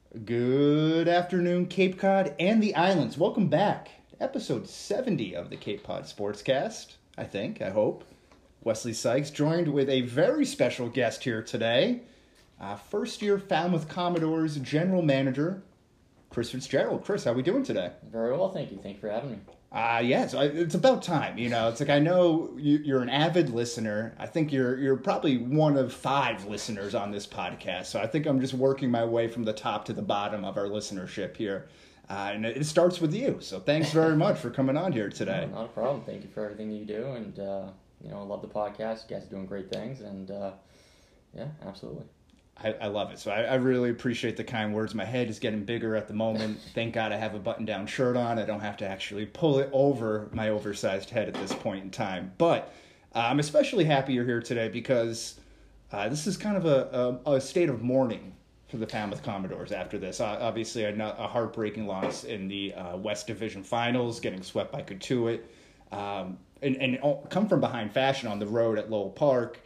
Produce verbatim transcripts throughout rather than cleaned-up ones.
Good afternoon, Cape Cod and the Islands. Welcome back. Episode seventy of the Cape Cod Sportscast, I think, I hope. Wesley Sykes joined with a very special guest here today. Uh, first-year Falmouth Commodores General Manager, Chris Fitzgerald. Chris, how are we doing today? Very well, thank you. Thank you for having me. Uh, yes, I, it's about time. You know, it's like I know you, you're an avid listener. I think you're you're probably one of five listeners on this podcast. So I think I'm just working my way from the top to the bottom of our listenership here. Uh, and it starts with you. So thanks very much for coming on here today. No, not a problem. Thank you for everything you do. And, uh, you know, I love the podcast. You guys are doing great things. And, uh, yeah, absolutely. I, I love it. So I, I really appreciate the kind words. My head is getting bigger at the moment. Thank God I have a button-down shirt on. I don't have to actually pull it over my oversized head at this point in time. But uh, I'm especially happy you're here today because uh, this is kind of a, a, a state of mourning for the Falmouth Commodores after this. Uh, obviously, a, a heartbreaking loss in the uh, West Division Finals, getting swept by Cotuit, um, and, and come from behind fashion on the road at Lowell Park.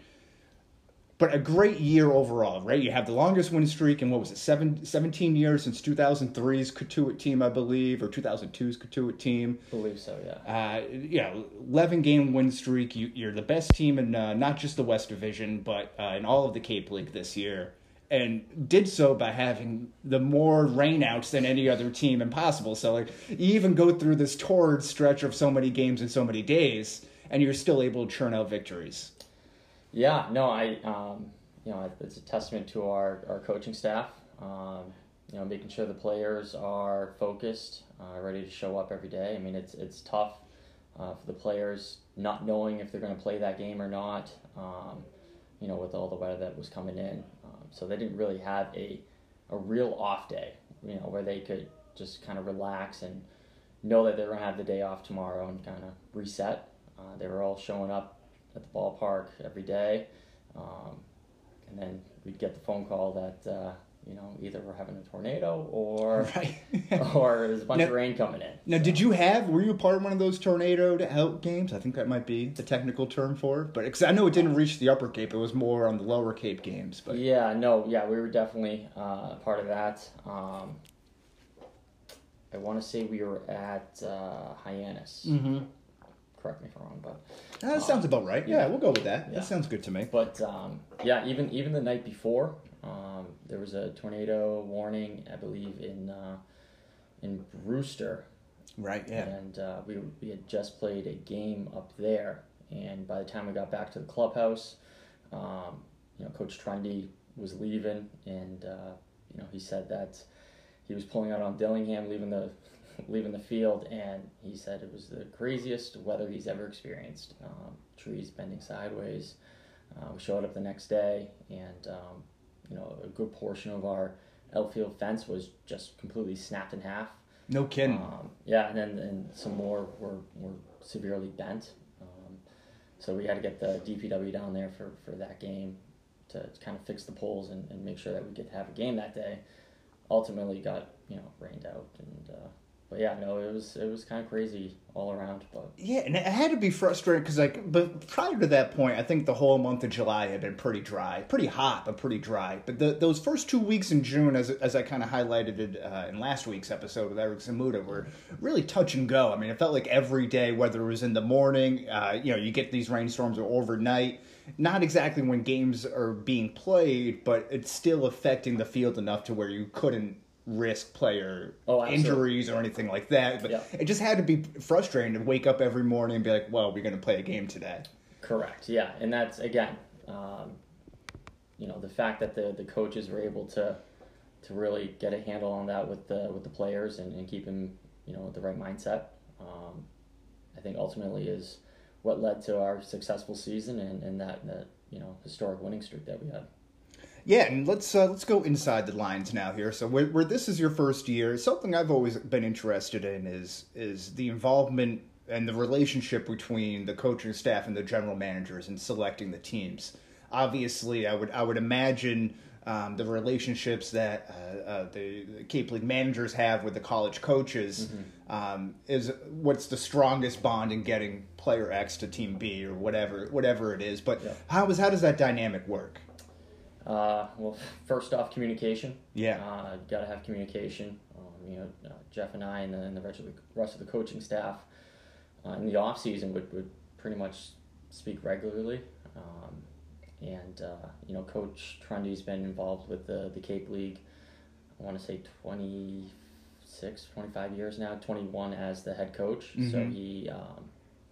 But a great year overall, right? You have the longest win streak in, what was it, seven, seventeen years since two thousand three's Cotuit team, I believe, or two thousand two's Cotuit team. I believe so, yeah. Uh, yeah, eleven-game win streak. You, you're the best team in uh, not just the West Division, but uh, in all of the Cape League this year. And did so by having the more rainouts than any other team impossible. So, like, you even go through this torrid stretch of so many games in so many days, and you're still able to churn out victories. Yeah, no, I, um, you know, it's a testament to our, our coaching staff, um, you know, making sure the players are focused, uh, ready to show up every day. I mean, it's it's tough uh, for the players not knowing if they're going to play that game or not, um, you know, with all the weather that was coming in. Um, so they didn't really have a, a real off day, you know, where they could just kind of relax and know that they're going to have the day off tomorrow and kind of reset. Uh, they were all showing up at the ballpark every day, um, and then we'd get the phone call that uh, you know, either we're having a tornado or right. or there's a bunch now, of rain coming in. Now, so. Did you have? Were you a part of one of those tornado to out games? I think that might be the technical term for it. But cause I know it didn't reach the Upper Cape; it was more on the Lower Cape games. But yeah, no, yeah, we were definitely uh, a part of that. Um, I want to say we were at uh, Hyannis. Mm-hmm. Correct me if I'm wrong, but that um, sounds about right. Yeah, yeah, we'll go with that. Yeah. That sounds good to me. But um, yeah, even even the night before, um, there was a tornado warning, I believe, in uh, in Brewster. Right. Yeah. And uh, we we had just played a game up there, and by the time we got back to the clubhouse, um, you know, Coach Trundy was leaving, and uh, you know, he said that he was pulling out on Dillingham, leaving the leaving the field, and he said it was the craziest weather he's ever experienced. Um, trees bending sideways. Uh, we showed up the next day, and um, you know, a good portion of our outfield fence was just completely snapped in half. No kidding. Um, yeah, and then and some more were were severely bent. Um, so we had to get the D P W down there for, for that game to, to kind of fix the poles and, and make sure that we get to have a game that day. Ultimately, got you know rained out and. Uh, But yeah, no, it was it was kind of crazy all around. But yeah, and it had to be frustrating because, like, but prior to that point, I think the whole month of July had been pretty dry, pretty hot, but pretty dry. But the, those first two weeks in June, as as I kind of highlighted it uh, in last week's episode with Eric Zamuda, were really touch and go. I mean, it felt like every day, whether it was in the morning, uh, you know, you get these rainstorms or overnight. Not exactly when games are being played, but it's still affecting the field enough to where you couldn't risk player oh, injuries or anything like that. But yeah. It just had to be frustrating to wake up every morning and be like, well, we're going to play a game today. Correct, yeah. And that's, again, um, you know, the fact that the, the coaches were able to to really get a handle on that with the with the players and, and keep them, you know, with the right mindset, um, I think ultimately is what led to our successful season and, and that, that, you know, historic winning streak that we had. Yeah, and let's uh, let's go inside the lines now here. So where, where this is your first year, something I've always been interested in is is the involvement and the relationship between the coaching staff and the general managers in selecting the teams. Obviously, I would I would imagine um, the relationships that uh, uh, the, the Cape League managers have with the college coaches mm-hmm. um, is what's the strongest bond in getting player X to team B or whatever whatever it is. But yeah. how is how does that dynamic work? Uh, well, first off, communication. Yeah. Uh, got to have communication. Um, you know, uh, Jeff and I and the, and the rest of the rest of the coaching staff uh, in the off season would, would pretty much speak regularly. Um, and uh, you know, Coach Trundy's been involved with the the Cape League. I want to say twenty-six, twenty-five years now. twenty-one as the head coach. Mm-hmm. So he, um,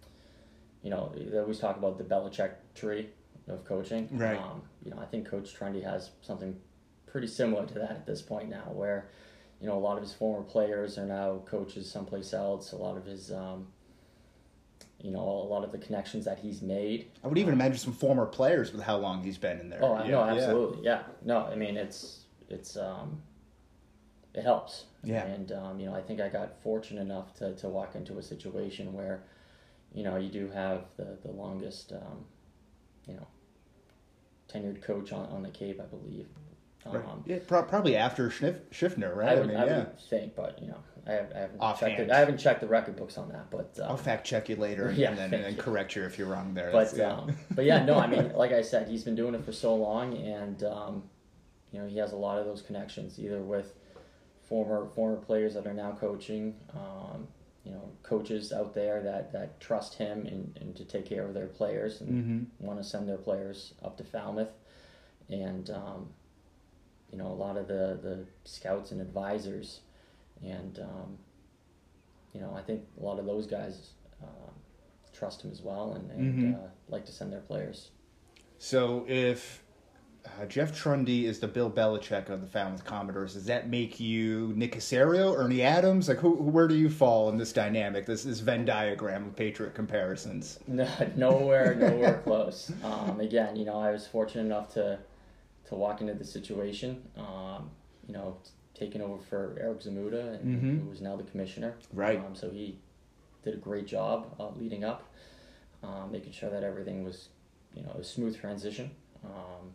you know, they always talk about the Belichick tree of coaching. Right. Um, you know, I think Coach Trundy has something pretty similar to that at this point now, where, you know, a lot of his former players are now coaches someplace else. A lot of his, um, you know, a lot of the connections that he's made. I would even um, imagine some former players with how long he's been in there. Oh, yeah, no, absolutely, yeah. yeah. No, I mean, it's, it's, um, it helps. Yeah. And, um, you know, I think I got fortunate enough to, to walk into a situation where, you know, you do have the, the longest, um, you know, tenured coach on, on the Cape, I believe. Um, right. Yeah, pro- probably after Schniff- Schiffner, right? I would, I mean, I yeah. would think, but you know, I, have, I haven't Offhand. checked it. I haven't checked the record books on that, but um, I'll fact check you later, and, yeah, and then and then correct you if you're wrong there. But yeah. Um, but yeah, no, I mean, like I said, he's been doing it for so long, and um, you know, he has a lot of those connections, either with former former players that are now coaching. Um, you know, coaches out there that, that trust him and, and to take care of their players and mm-hmm. want to send their players up to Falmouth. And, um, you know, a lot of the, the scouts and advisors. And, um, you know, I think a lot of those guys uh, trust him as well and, and mm-hmm. uh, like to send their players. So if Uh, Jeff Trundy is the Bill Belichick of the Falmouth Commodores. Does that make you Nick Caserio, Ernie Adams? Like, who, where do you fall in this dynamic, this, this Venn diagram of Patriot comparisons? No, nowhere, nowhere close. Um, again, you know, I was fortunate enough to to walk into the situation. Um, you know, taking over for Eric Zamuda, and, mm-hmm. who is now the commissioner. Right. Um, so he did a great job uh, leading up, um, making sure that everything was, you know, a smooth transition. Um,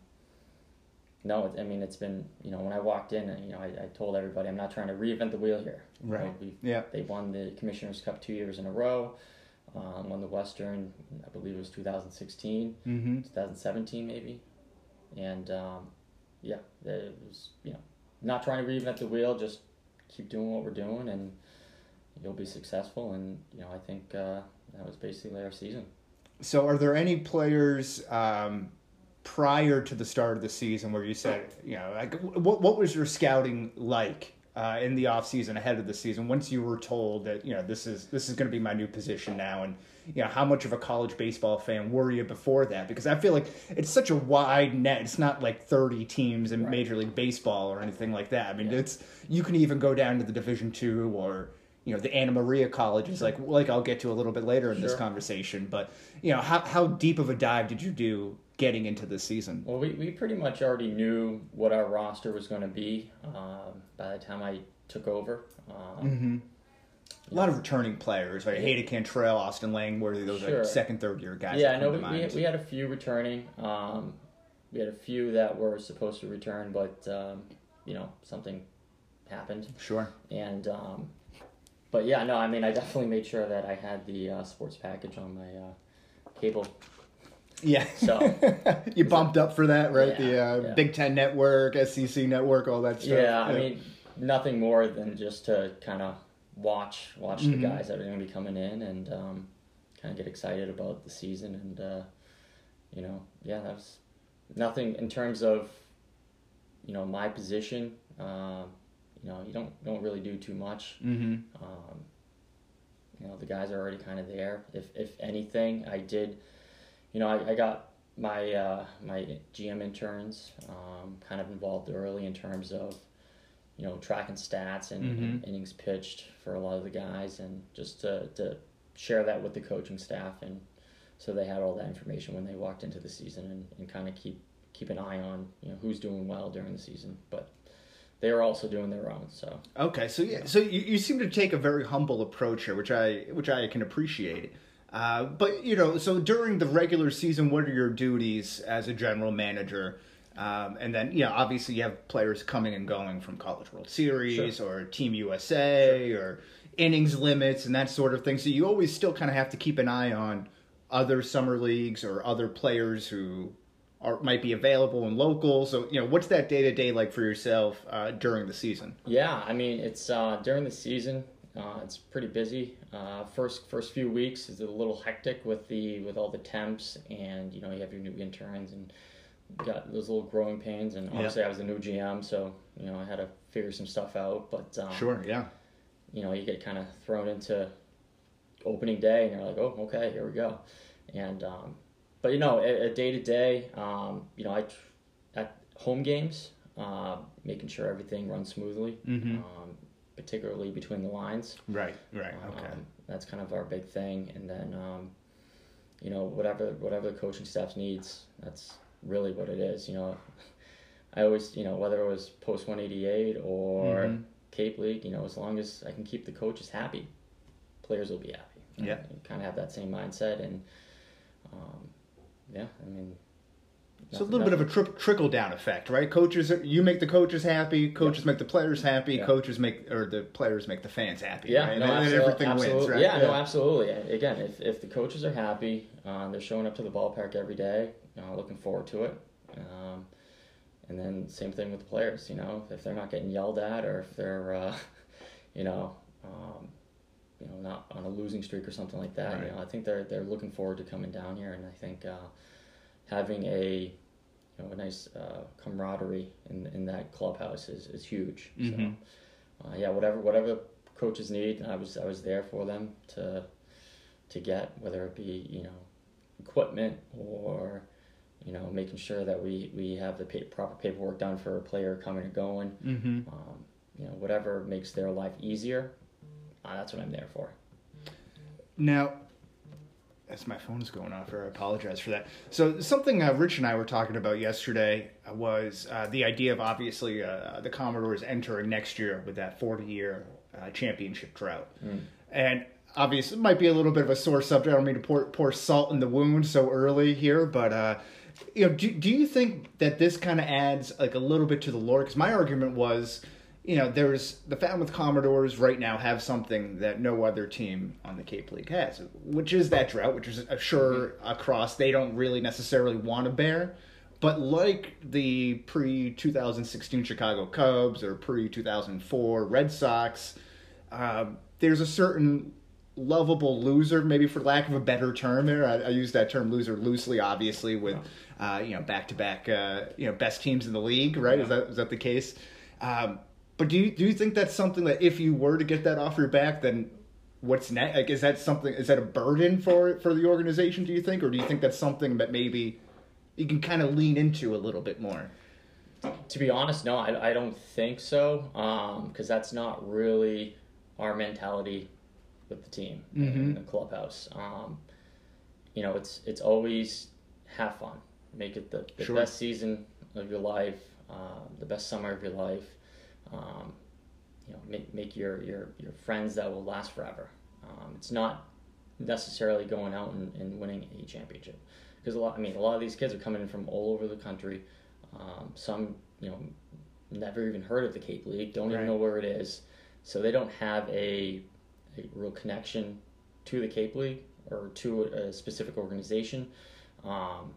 No, I mean, it's been, you know, when I walked in, you know, I, I told everybody I'm not trying to reinvent the wheel here. Right. You know, we've, yeah. They won the Commissioner's Cup two years in a row, um, won the Western, I believe it was two thousand sixteen, mm-hmm. two thousand seventeen maybe. And, um, yeah, it was, you know, not trying to reinvent the wheel, just keep doing what we're doing and you'll be successful. And, you know, I think uh, that was basically our season. So are there any players... Um... prior to the start of the season where you said, you know, like, what what was your scouting like uh, in the off season ahead of the season once you were told that, you know, this is this is going to be my new position now, and you know, how much of a college baseball fan were you before that? Because I feel like it's such a wide net. It's not like thirty teams in right. Major League Baseball or anything like that. I mean, yeah. it's you can even go down to the Division Two or, you know, the Anna Maria colleges, like like I'll get to a little bit later in sure. this conversation. But, you know, how how deep of a dive did you do getting into this season? Well, we, we pretty much already knew what our roster was going to be um, by the time I took over. Um, mm-hmm. A lot of returning players, right? Hayden Cantrell, Austin Langworthy, those sure. are second, third year guys. Yeah, I know we, we, we had a few returning. Um, we had a few that were supposed to return, but, um, you know, something happened. Sure. And, um, but yeah, no, I mean, I definitely made sure that I had the uh, sports package on my uh, cable. Yeah. So you bumped up for that, right? Yeah, the uh, yeah. Big Ten Network, S E C Network, all that stuff. Yeah, I yeah. mean, nothing more than just to kind of watch watch mm-hmm. the guys that are going to be coming in and um, kind of get excited about the season. And, uh, you know, yeah, that was nothing in terms of, you know, my position. Uh, you know, you don't don't really do too much. Mm-hmm. Um, you know, the guys are already kind of there. If if anything, I did... You know, I, I got my uh, my G M interns um, kind of involved early in terms of, you know, tracking stats and, mm-hmm. and innings pitched for a lot of the guys, and just to, to share that with the coaching staff, and so they had all that information when they walked into the season, and, and kind of keep keep an eye on, you know, who's doing well during the season. But they were also doing their own. So okay, so yeah, so you, you seem to take a very humble approach here, which I which I can appreciate. Uh, but, you know, so during the regular season, what are your duties as a general manager? Um, and then, you know, obviously you have players coming and going from College World Series sure. or Team U S A sure. or innings limits and that sort of thing. So you always still kind of have to keep an eye on other summer leagues or other players who are might be available and local. So, you know, what's that day-to-day like for yourself uh, during the season? Yeah, I mean, it's uh, during the season, uh, it's pretty busy. Uh, first first few weeks is a little hectic with the with all the temps, and you know you have your new interns and got those little growing pains. And obviously, yeah. I was the new G M, so you know I had to figure some stuff out. But um, sure, yeah, you know you get kind of thrown into opening day, and you're like, oh, okay, here we go, and. Um, But, you know, a day to day, um, you know, I at home games, uh, making sure everything runs smoothly, mm-hmm. um, particularly between the lines. Right, right, okay. Um, that's kind of our big thing. And then, um, you know, whatever whatever the coaching staff needs, that's really what it is. You know, I always, you know, whether it was Post one eighty-eight or mm-hmm. Cape League, you know, as long as I can keep the coaches happy, players will be happy. Yeah. You kind of have that same mindset. And, um, yeah, I mean, it's a little bit of a tri- trickle down effect, right? Coaches, you make the coaches happy. Coaches yeah. make the players happy. Yeah. Coaches make, or the players make the fans happy. Yeah, right? no, and, absolutely, and everything absolutely. wins, right? Yeah, yeah, no, absolutely. Again, if if the coaches are happy, uh, they're showing up to the ballpark every day, uh, looking forward to it. Um, and then same thing with the players. You know, if they're not getting yelled at, or if they're, uh, you know. Um, you know, not on a losing streak or something like that. Right. You know, I think they're they're looking forward to coming down here, and I think uh, having a you know a nice uh, camaraderie in in that clubhouse is, is huge. Mm-hmm. So uh, yeah, whatever whatever coaches need, I was I was there for them to to get, whether it be you know equipment or you know making sure that we we have the pay, proper paperwork done for a player coming and going. Mm-hmm. Um, you know, whatever makes their life easier. Uh, that's what I'm there for. Now, as my phone is going off, I apologize for that. So something uh, Rich and I were talking about yesterday was uh, the idea of obviously uh, the Commodores entering next year with that forty-year uh, championship drought. Mm. And obviously it might be a little bit of a sore subject. I don't mean to pour, pour salt in the wound so early here, but uh, you know, do, do you think that this kind of adds like a little bit to the lore? Because my argument was, you know, there's the Falmouth Commodores right now have something that no other team on the Cape League has, which is that drought, which is sure a cross they don't really necessarily want to bear. But like the pre twenty sixteen Chicago Cubs or pre two thousand four Red Sox, uh, there's a certain lovable loser, maybe for lack of a better term there. I, I use that term loser loosely, obviously, with uh, you know back-to-back uh, you know best teams in the league, right? Yeah. Is that is that the case? Um, But do you do you think that's something that if you were to get that off your back, then what's next? Like, is that something? Is that a burden for for the organization? Do you think, or do you think that's something that maybe you can kind of lean into a little bit more? To be honest, no, I, I don't think so. Because um, that's not really our mentality with the team mm-hmm. in the clubhouse. Um, you know, it's it's always have fun, make it the, the sure. best season of your life, uh, the best summer of your life. Um, you know, make make your, your, your friends that will last forever. Um, it's not necessarily going out and, and winning a championship, because a lot. I mean, a lot of these kids are coming in from all over the country. Um, some, you know, never even heard of the Cape League, don't right. even know where it is, so they don't have a a real connection to the Cape League or to a, a specific organization. Um,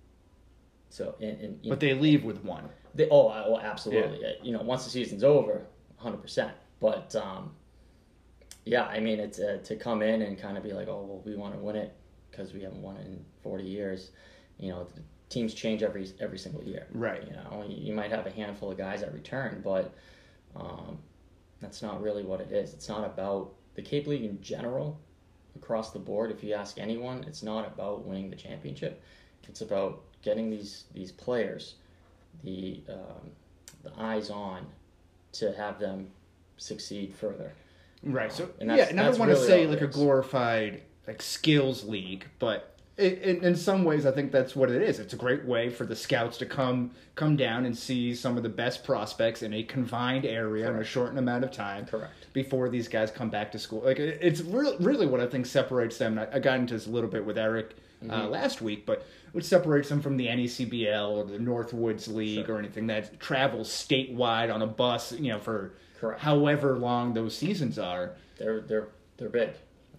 so, and, and but know, they leave with one. They, oh, well, absolutely. Yeah. You know, once the season's over, one hundred percent. But, um, yeah, I mean, it's uh, to come in and kind of be like, oh, well, we want to win it because we haven't won it in forty years. You know, the teams change every every single year. Right. You know, you might have a handful of guys that return, but um, that's not really what it is. It's not about the Cape League in general, across the board. If you ask anyone, it's not about winning the championship. It's about getting these these players the um, the eyes on to have them succeed further. Right. So um, yeah, and I don't want really to say like a glorified like skills league, but it, in, in some ways I think that's what it is. It's a great way for the scouts to come come down and see some of the best prospects in a confined area Correct. in a shortened amount of time. Correct. Before these guys come back to school. Like it, it's re- really what I think separates them. I, I got into this a little bit with Eric uh, mm-hmm. last week, but which separates them from the N E C B L or the Northwoods League sure. or anything that travels statewide on a bus, you know, for Correct. however long those seasons are. They're they're they're big.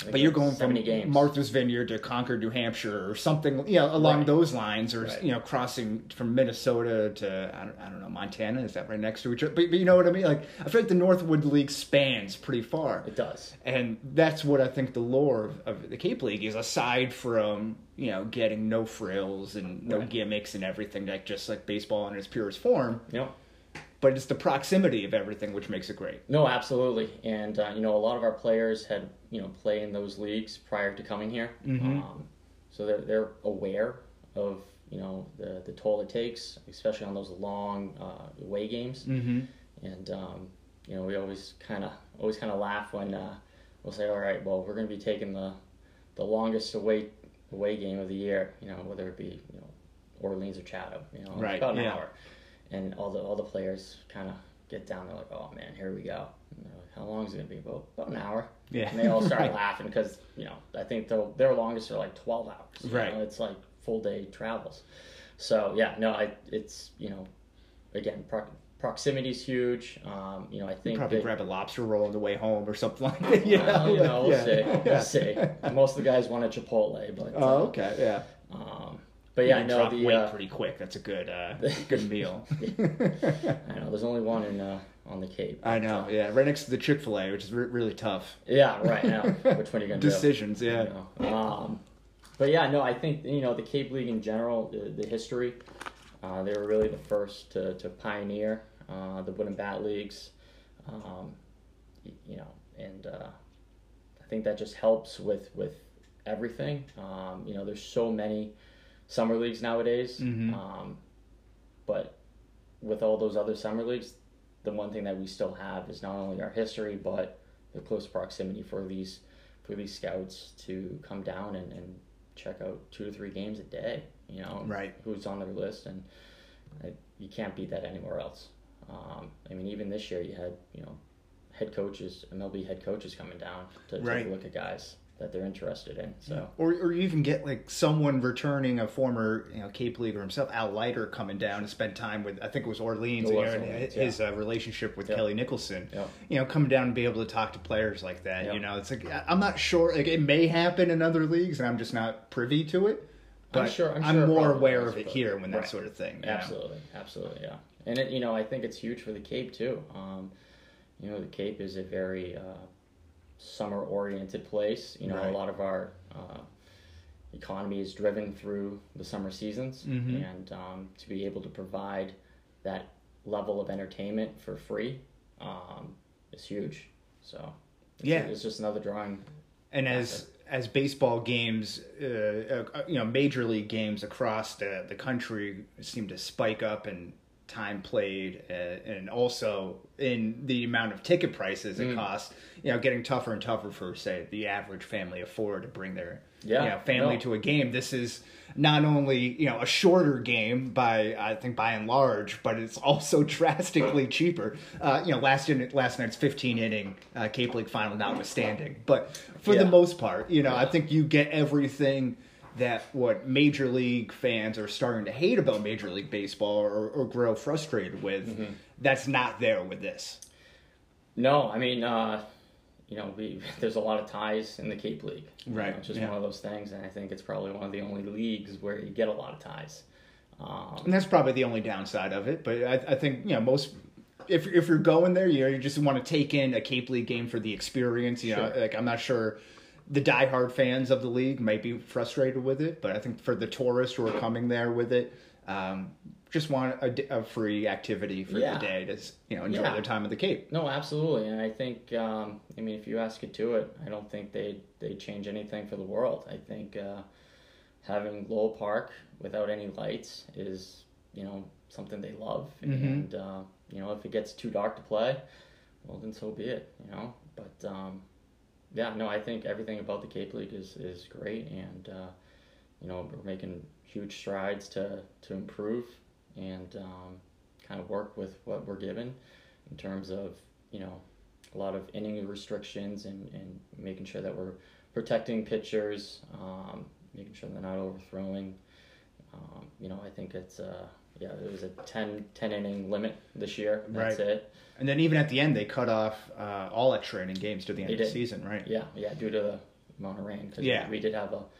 think But you're it's going from seventy games. Martha's Vineyard to Concord, New Hampshire, or something, you know, along Right. those lines, or Right. you know, crossing from Minnesota to I don't, I don't know, Montana. Is that right next to each other? But, but you know what I mean? Like, I feel like the Northwood League spans pretty far. It does. And that's what I think the lore of, of the Cape League is, aside from, you know, getting no frills and no Right. gimmicks and everything, like just like baseball in its purest form. You know. But it's the proximity of everything which makes it great. No, absolutely. And, uh, you know, a lot of our players had, you know, play in those leagues prior to coming here. Mm-hmm. Um, so they're, they're aware of, you know, the, the toll it takes, especially on those long uh, away games. Mm-hmm. And, um, you know, we always kind of always kind of laugh when uh, we'll say, all right, well, we're going to be taking the, the longest away away game of the year, you know, whether it be, you know, Orleans or Chatham, you know, Right, about an yeah. hour. And all the all the players kind of get down. They're like, "Oh man, here we go." And they're like, how long is it gonna be? About about an hour. Yeah. And they all start Right. laughing because you know I think their their longest are like twelve hours. you Right. know, It's like full day travels. So yeah, no, I it's you know, again, pro- proximity is huge. Um, you know, I think Probably that, grab a lobster roll on the way home or something like that. You well, know, you know, we'll yeah. see. We'll Yeah. see. Most of the guys want a Chipotle, but Oh, uh, okay, yeah. Um, but yeah, You no, drop the weight uh, pretty quick. That's a good, uh, good meal. I know there's only one in uh, on the Cape. I but, know, uh, yeah, right next to the Chick-fil-A, which is re- really tough. Yeah, right now. Which one are you gonna Decisions, do? yeah. You know? Um, but yeah, no, I think you know the Cape League in general, the, the history. Uh, they were really the first to, to pioneer uh, the wood and bat leagues. Um, y- you know, and uh, I think that just helps with with everything. Um, you know, there's so many summer leagues nowadays, Mhm. um, but with all those other summer leagues, the one thing that we still have is not only our history, but the close proximity for these for these scouts to come down and, and check out two to three games a day. You know, Right. who's on their list, and I, you can't beat that anywhere else. Um, I mean, even this year you had you know head coaches, M L B head coaches coming down to Right. take a look at guys that they're interested in. So Or, or you even get like someone returning, a former you know Cape Leaguer himself, Al Leiter, coming down to spend time with, I think it was Orleans, It you was know, and Orleans, his uh, relationship with Yeah. Kelly Nicholson. Yeah. You know, coming down and be able to talk to players like that. Yeah. You know, it's like I- I'm not sure. Like it may happen in other leagues, and I'm just not privy to it. But I'm sure- I'm sure it more probably aware is, of it but- here when that Right. sort of thing. you know? Absolutely, absolutely, yeah. And it, you know, I think it's huge for the Cape too. Um, you know, the Cape is a very uh, summer-oriented place. You know, Right. a lot of our uh, economy is driven through the summer seasons, Mhm. and um, to be able to provide that level of entertainment for free um, is huge. So, it's, Yeah. it's just another drawing. And as as baseball games, uh, uh, you know, major league games across the, the country seem to spike up in time played, uh, and also in the amount of ticket prices it Mm. costs, you know, getting tougher and tougher for, say, the average family of four to bring their Yeah, you know, family no. to a game. This is not only, you know, a shorter game by, I think, by and large, but it's also drastically cheaper. Uh, you know, last in, last night's fifteen inning uh, Cape League final notwithstanding. But for the Yeah. most part, you know, I think you get everything that what Major League fans are starting to hate about Major League Baseball or, or grow frustrated with. Mm-hmm. That's not there with this. No, I mean, uh, you know, we there's a lot of ties in the Cape League. You Right, know, it's just yeah. one of those things, and I think it's probably one of the only leagues where you get a lot of ties. Um, And that's probably the only downside of it. But I, I think, you know, most, if if you're going there, you know, you just want to take in a Cape League game for the experience. You know, Sure. like I'm not sure the diehard fans of the league might be frustrated with it, but I think for the tourists who are coming there with it, um, just want a, a free activity for Yeah. the day to, you know, enjoy Yeah. their time at the Cape. no, absolutely, and I think, um, I mean, if you ask it to it, I don't think they they change anything for the world. I think uh, having Lowell Park without any lights is, you know, something they love, Mhm. and uh, you know, if it gets too dark to play, well, then so be it, you know. But um, yeah, no, I think everything about the Cape League is, is great, and uh, you know, we're making huge strides to, to improve and um, kind of work with what we're given in terms of, you know, a lot of inning restrictions and, and making sure that we're protecting pitchers, um, making sure they're not overthrowing. Um, you know, I think it's, uh, yeah, it was a ten, ten inning limit this year. That's Right. it. And then even at the end, they cut off uh, all extra inning games to the end They of the did. season, right? Yeah, yeah, due to amount of rain because yeah. we, we did have a,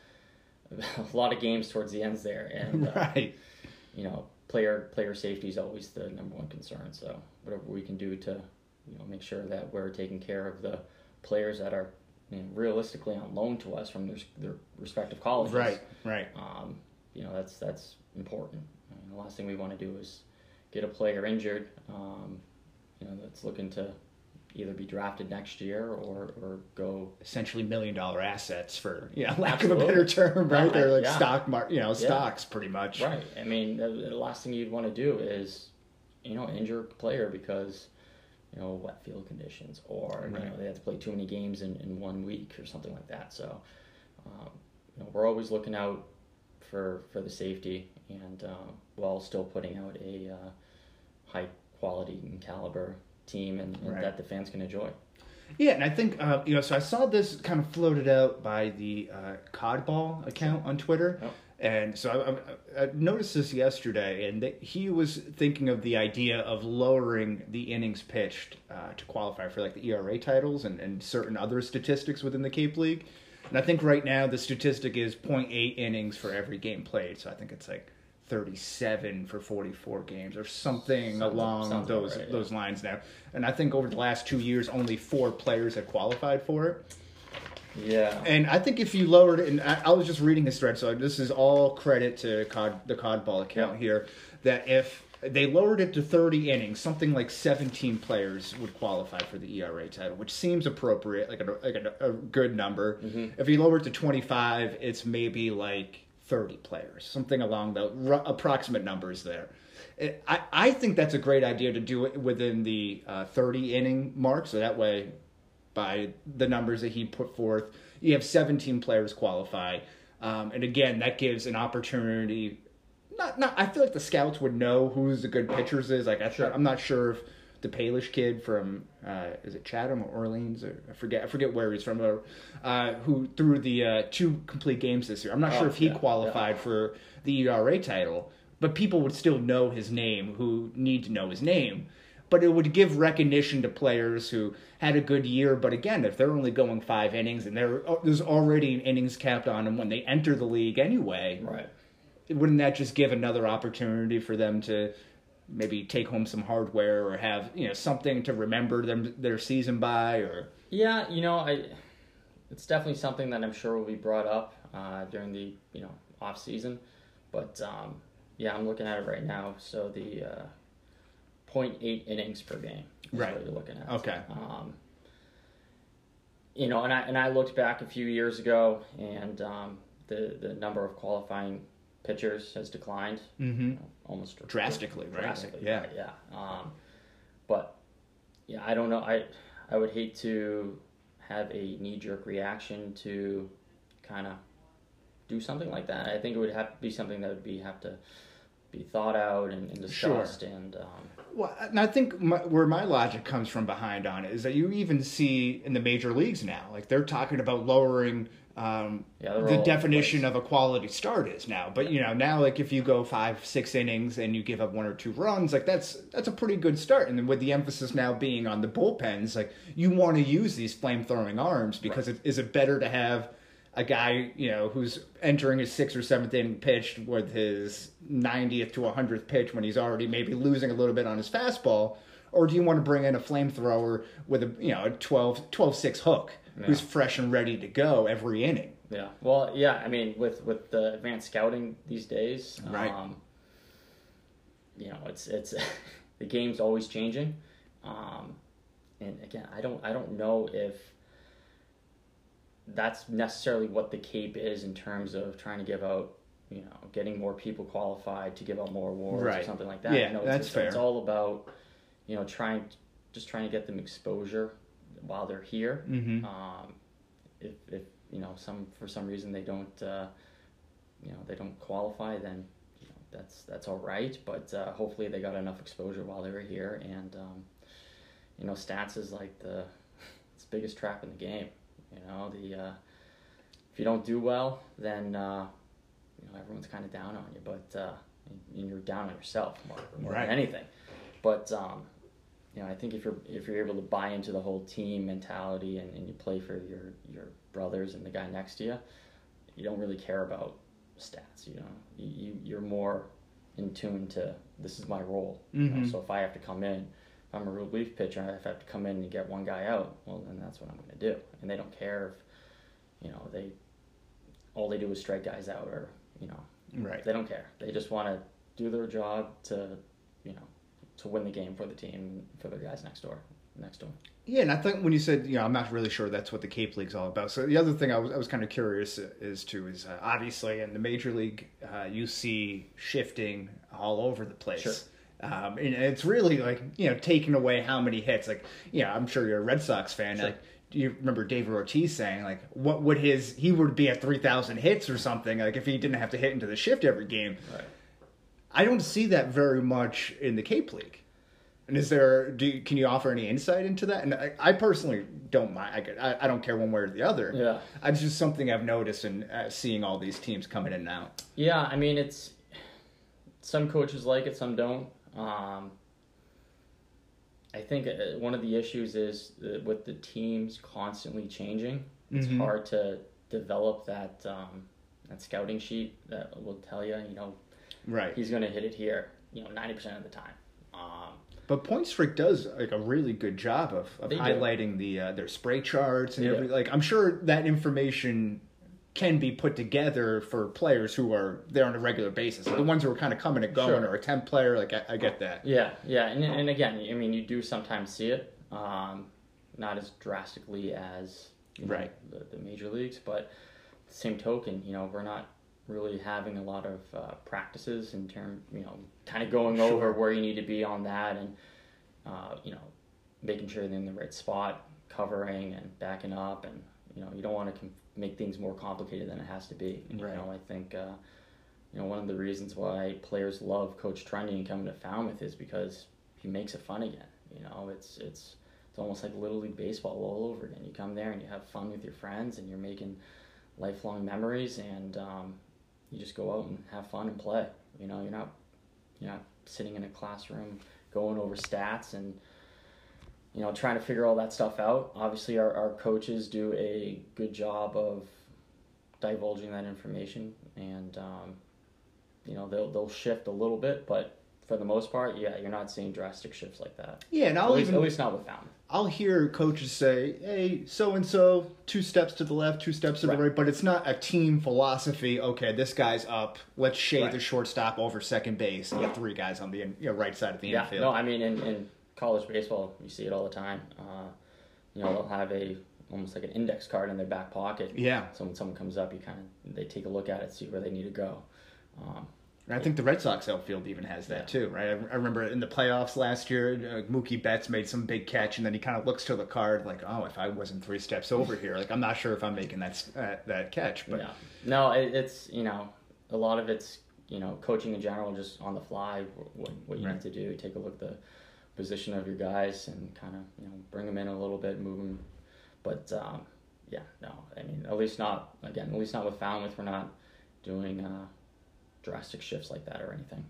a lot of games towards the ends there, and uh, right. you know, player player safety is always the number one concern. So whatever we can do to, you know, make sure that we're taking care of the players that are, you know, realistically on loan to us from their their respective colleges. Right, right. Um, you know, that's that's important. I mean, the last thing we want to do is get a player injured, um, you know, that's looking to either be drafted next year or, or go essentially million dollar assets for, you know, lack Absolutely. of a better term, right? Right, They're like yeah. stock market, you know, Yeah. stocks pretty much. right. I mean, the, the last thing you'd want to do is, you know, injure a player because, you know, wet field conditions or Right. you know they have to play too many games in, in one week or something like that. So, um, you know, we're always looking out for for the safety and uh, while still putting out a uh, high quality and caliber team and, and Right. that the fans can enjoy. Yeah, and I think, uh, you know, so I saw this kind of floated out by the uh, Codball account on Twitter. Yep. And so I, I, I noticed this yesterday, and that he was thinking of the idea of lowering the innings pitched uh, to qualify for like the E R A titles and, and certain other statistics within the Cape League. And I think right now the statistic is zero point eight innings for every game played. So I think it's like thirty-seven for forty-four games or something Sounds- along sounds those right, yeah. those lines now. And I think over the last two years, only four players have qualified for it. Yeah. And I think if you lowered it, and I, I was just reading his thread, so this is all credit to Cod, the Codball account Yeah. here, that if they lowered it to thirty innings, something like seventeen players would qualify for the E R A title, which seems appropriate, like a, like a, a good number. Mm-hmm. If you lower it to twenty-five, it's maybe like thirty players, something along the r- approximate numbers there. It, I, I think that's a great idea to do it within the uh, thirty inning mark, so that way, by the numbers that he put forth, you have seventeen players qualify. Um, and again, that gives an opportunity. Not, not. I feel like the scouts would know who's the good pitchers is. Like I Sure. I'm not sure if the Palish kid from uh, is it Chatham or Orleans or I forget. I forget where he's from. Uh, who threw the uh, two complete games this year. I'm not Oh, sure if he yeah, qualified for the E R A title, but people would still know his name who need to know his name. But it would give recognition to players who had a good year. But again, if they're only going five innings and there there's already an innings capped on them when they enter the league anyway, Right. wouldn't that just give another opportunity for them to maybe take home some hardware or have, you know, something to remember them their season by? Or Yeah, you know, I it's definitely something that I'm sure will be brought up uh, during the you know off season. But um, yeah, I'm looking at it right now. So the uh, zero point eight innings per game is Right. what you're looking at. Okay. Um, you know, and I and I looked back a few years ago, and um, the the number of qualifying pitchers has declined mm-hmm. you know, almost Drastically, right? Drastically, Yeah. right, yeah. Um, but yeah, I don't know. I I would hate to have a knee jerk reaction to kind of do something like that. I think it would have to be something that would be have to be thought out and, and discussed. Sure. And um, Well, and I think my, where my logic comes from behind on it is that you even see in the major leagues now, like they're talking about lowering um, Yeah, they're the all definition place. of a quality start is now. But you know, now like if you go five, six innings and you give up one or two runs, like that's that's a pretty good start. And then with the emphasis now being on the bullpens, like you want to use these flame throwing arms because Right. it, is it better to have a guy, you know, who's entering his sixth or seventh inning pitch with his ninetieth to one hundredth pitch when he's already maybe losing a little bit on his fastball? Or do you want to bring in a flamethrower with a, you know, a twelve six hook Yeah. who's fresh and ready to go every inning? yeah, well, yeah. I mean, with with the advanced scouting these days, Right. Um, you know, it's it's the game's always changing, um, and again, I don't I don't know if that's necessarily what the Cape is in terms of trying to give out, you know, getting more people qualified to give out more awards Right. or something like that. Yeah, you know, that's it's, fair. It's all about, you know, trying just trying to get them exposure while they're here. Mm-hmm. Um, if if you know some for some reason they don't, uh, you know, they don't qualify, then you know, that's that's all right. But uh, hopefully they got enough exposure while they were here, and um, you know, stats is like the it's the biggest trap in the game. You know, the uh, if you don't do well, then uh, you know everyone's kind of down on you, but uh, and you're down on yourself more, more Right. than anything. But um, you know, I think if you're if you're able to buy into the whole team mentality and, and you play for your your brothers and the guy next to you, you don't really care about stats. You know, you, you you're more in tune to this is my role. Mm-hmm. You know? So if I have to come in, if I'm a relief pitcher, if I have to come in and get one guy out, well then that's what I'm going to do. And they don't care if, you know, they all they do is strike guys out or you know, right. They don't care. They just want to do their job to, you know, to win the game for the team, for their guys next door, next door. Yeah, and I think when you said, you know, I'm not really sure that's what the Cape League's all about. So the other thing I was I was kind of curious as to is uh, obviously in the Major League, uh, you see shifting all over the place. Sure. Um, and it's really like, you know, taking away how many hits. Like, yeah, I'm sure you're a Red Sox fan. Sure. Like, do you remember David Ortiz saying, like, what would his, he would be at three thousand hits or something, like, if he didn't have to hit into the shift every game. Right. I don't see that very much in the Cape League. And is there, do you, can you offer any insight into that? And I, I personally don't mind. I, I don't care one way or the other. Yeah. It's just something I've noticed in uh, seeing all these teams coming in and out. Yeah, I mean, it's, some coaches like it, some don't. Um, I think uh, one of the issues is that with the teams constantly changing, it's Mm-hmm. hard to develop that um, that scouting sheet that will tell you, you know, Right. he's going to hit it here, you know, ninety percent of the time. Um, But Point Streak does like a really good job of, of They do. highlighting the uh, their spray charts and They do. every like I'm sure that information can be put together for players who are there on a regular basis. Like the ones who are kind of coming and going Sure. or a temp player, like I, I get that. Yeah, yeah, and and again, I mean, you do sometimes see it, um, not as drastically as you know, Right. the, the major leagues, but the same token, you know, we're not really having a lot of uh, practices in term, you know, kind of going Sure. over where you need to be on that, and uh, you know, making sure they're in the right spot, covering and backing up, and you know, you don't want to com- make things more complicated than it has to be. You Right. know, I think. Uh, You know, one of the reasons why players love Coach Trendy and coming to Falmouth is because he makes it fun again. You know, it's it's it's almost like Little League baseball all over again. You come there and you have fun with your friends and you're making lifelong memories, and um, you just go out and have fun and play. You know, you're not you're not sitting in a classroom going over stats and you know trying to figure all that stuff out. Obviously, our our coaches do a good job of divulging that information, and um, you know, they'll they'll shift a little bit, but for the most part, yeah, you're not seeing drastic shifts like that. Yeah, and At I'll least, even at least not with Falmouth. I'll hear coaches say, "Hey, so and so, two steps to the left, two steps to Right. the right," but it's not a team philosophy. Okay, this guy's up. Let's shade Right. the shortstop over second base and get three guys on the in, you know, right side of the Yeah, infield. no, I mean, in, in college baseball, you see it all the time. Uh, you know, they'll have a almost like an index card in their back pocket. Yeah. So when someone comes up, you kind of they take a look at it, see where they need to go. Um, And I think the Red Sox outfield even has that Yeah. too, right? I, I remember in the playoffs last year, uh, Mookie Betts made some big catch, and then he kind of looks to the card like, "Oh, if I wasn't three steps over here, like I'm not sure if I'm making that uh, that catch." But yeah, no, it, it's you know a lot of it's you know coaching in general, just on the fly, what what you Right. need to do. Take a look at the position of your guys and kind of you know bring them in a little bit, move them. But um, yeah, no, I mean at least not again, at least not with Falmouth. We're not doing uh, drastic shifts like that or anything.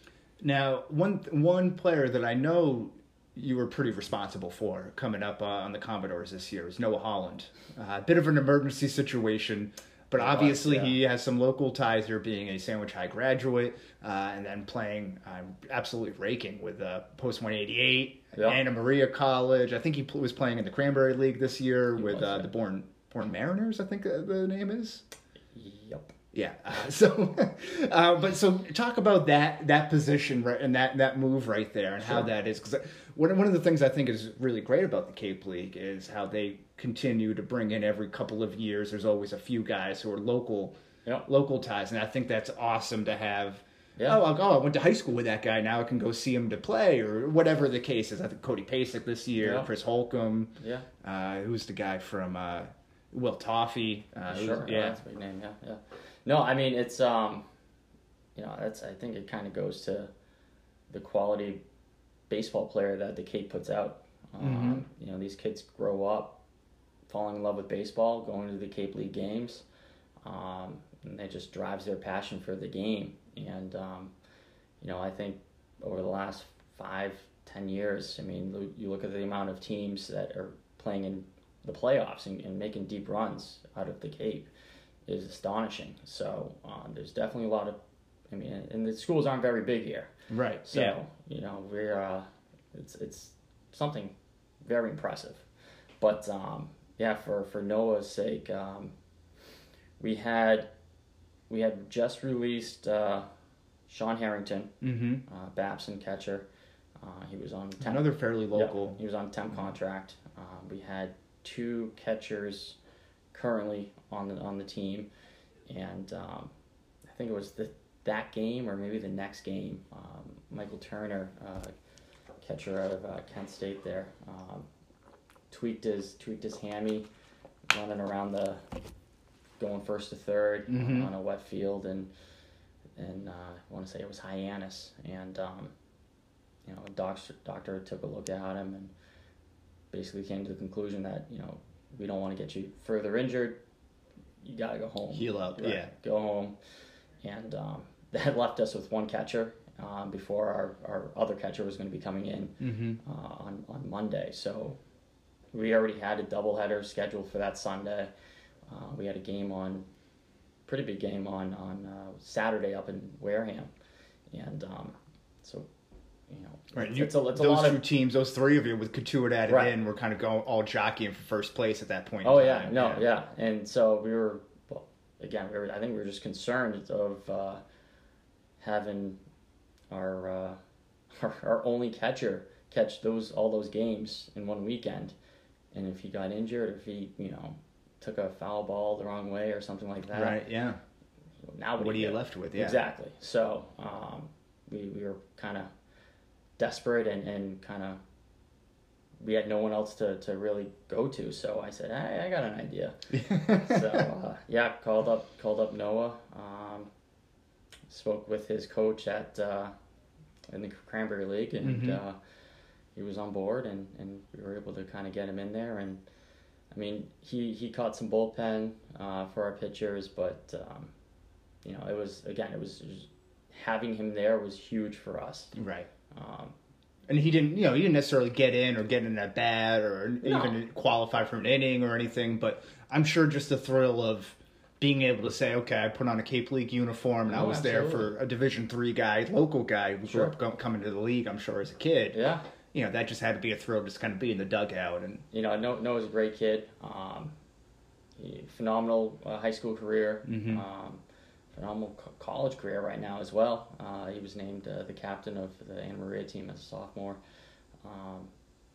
Now, one one player that I know you were pretty responsible for coming up uh, on the Commodores this year is Noah Holland. Uh, a bit of an emergency situation, but It was, obviously yeah. he has some local ties here, being a Sandwich High graduate, uh, and then playing uh, absolutely raking with uh, Post one eighty-eight, Yeah. Anna Maria College. I think he pl- was playing in the Cranberry League this year He with was, uh, yeah. the Bourne Bourne Mariners, I think uh, the name is. Yep. Yeah. Uh, so, uh, but so talk about that that position right and that that move right there and how Sure. that is, because one one of the things I think is really great about the Cape League is how they continue to bring in every couple of years. There's always a few guys who are local Yep. local ties, and I think that's awesome to have. Yeah. Oh, I'll, oh, I went to high school with that guy. Now I can go see him to play, or whatever the case is. I think Cody Pasek this year, Yeah. Chris Holcomb. Yeah. Uh, who's the guy from uh, Will Toffee? Uh, who's- Sure. Yeah. yeah. That's a big name. Yeah. Yeah. No, I mean it's um, you know that's I think it kind of goes to the quality baseball player that the Cape puts out. Um, Mhm. You know these kids grow up falling in love with baseball, going to the Cape League games, um, and it just drives their passion for the game. And um, you know I think over the last five ten years. I mean, lo- you look at the amount of teams that are playing in the playoffs and, and making deep runs out of the Cape is astonishing. So um, there's definitely a lot of, I mean, and the schools aren't very big here. Right. So, yeah. you know, we're, uh, it's, it's something very impressive. But, um, yeah, for, for Noah's sake, um, we had, we had just released uh, Sean Harrington, Mm-hmm. uh, Babson catcher. Uh, he was on temp, Another fairly local. yeah, he was on a temp contract. Um, we had two catchers currently on the on the team, and um, I think it was the that game or maybe the next game. Um, Michael Turner, uh, catcher out of uh, Kent State, there um, tweaked his tweaked his hammy, running around the going first to third Mhm. on a wet field, and and uh, I want to say it was Hyannis, and um, you know, a doctor doctor took a look at him and basically came to the conclusion that, you know, we don't want to get you further injured. You gotta go home. Heal up, Right. yeah. Go home, and um, that left us with one catcher um, before our, our other catcher was going to be coming in Mm-hmm. uh, on on Monday. So we already had a doubleheader scheduled for that Sunday. Uh, we had a game on, pretty big game on on uh, Saturday up in Wareham, and um, so. You know, Right, it's, you, it's a, it's a those lot two of, teams, those three of you with Couture added Right. in, were kind of going all jockeying for first place at that point. Oh in yeah, time. no, yeah. and so we were, well, again, we were. I think we were just concerned of uh, having our, uh, our our only catcher catch those all those games in one weekend, and if he got injured, if he, you know, took a foul ball the wrong way or something like that, Right. Yeah. now What do are you left with? Yeah. Exactly. So um, we we were kind of desperate and, and kind of we had no one else to, to really go to. So I said, hey, I got an idea. so uh, yeah, called up called up Noah. Um, spoke with his coach at uh, in the Cranberry League, and Mhm. uh, he was on board, and, and we were able to kind of get him in there. And I mean, he he caught some bullpen uh, for our pitchers, but um, you know, it was again, it was, it was having him there was huge for us. Right. Um, And he didn't, you know, he didn't necessarily get in or get in at bat or No. even qualify for an inning or anything. But I'm sure just the thrill of being able to say, okay, I put on a Cape League uniform and I Oh, was there absolutely. for a Division three guy, local guy who Sure. grew up go- coming to the league, I'm sure, as a kid. yeah. You know, that just had to be a thrill, just kind of be in the dugout. And You know, Noah, Noah's a great kid. Um, he, phenomenal uh, high school career. Mhm. Um, phenomenal co- college career right now as well. Uh, he was named uh, the captain of the Anna Maria team as a sophomore. Um,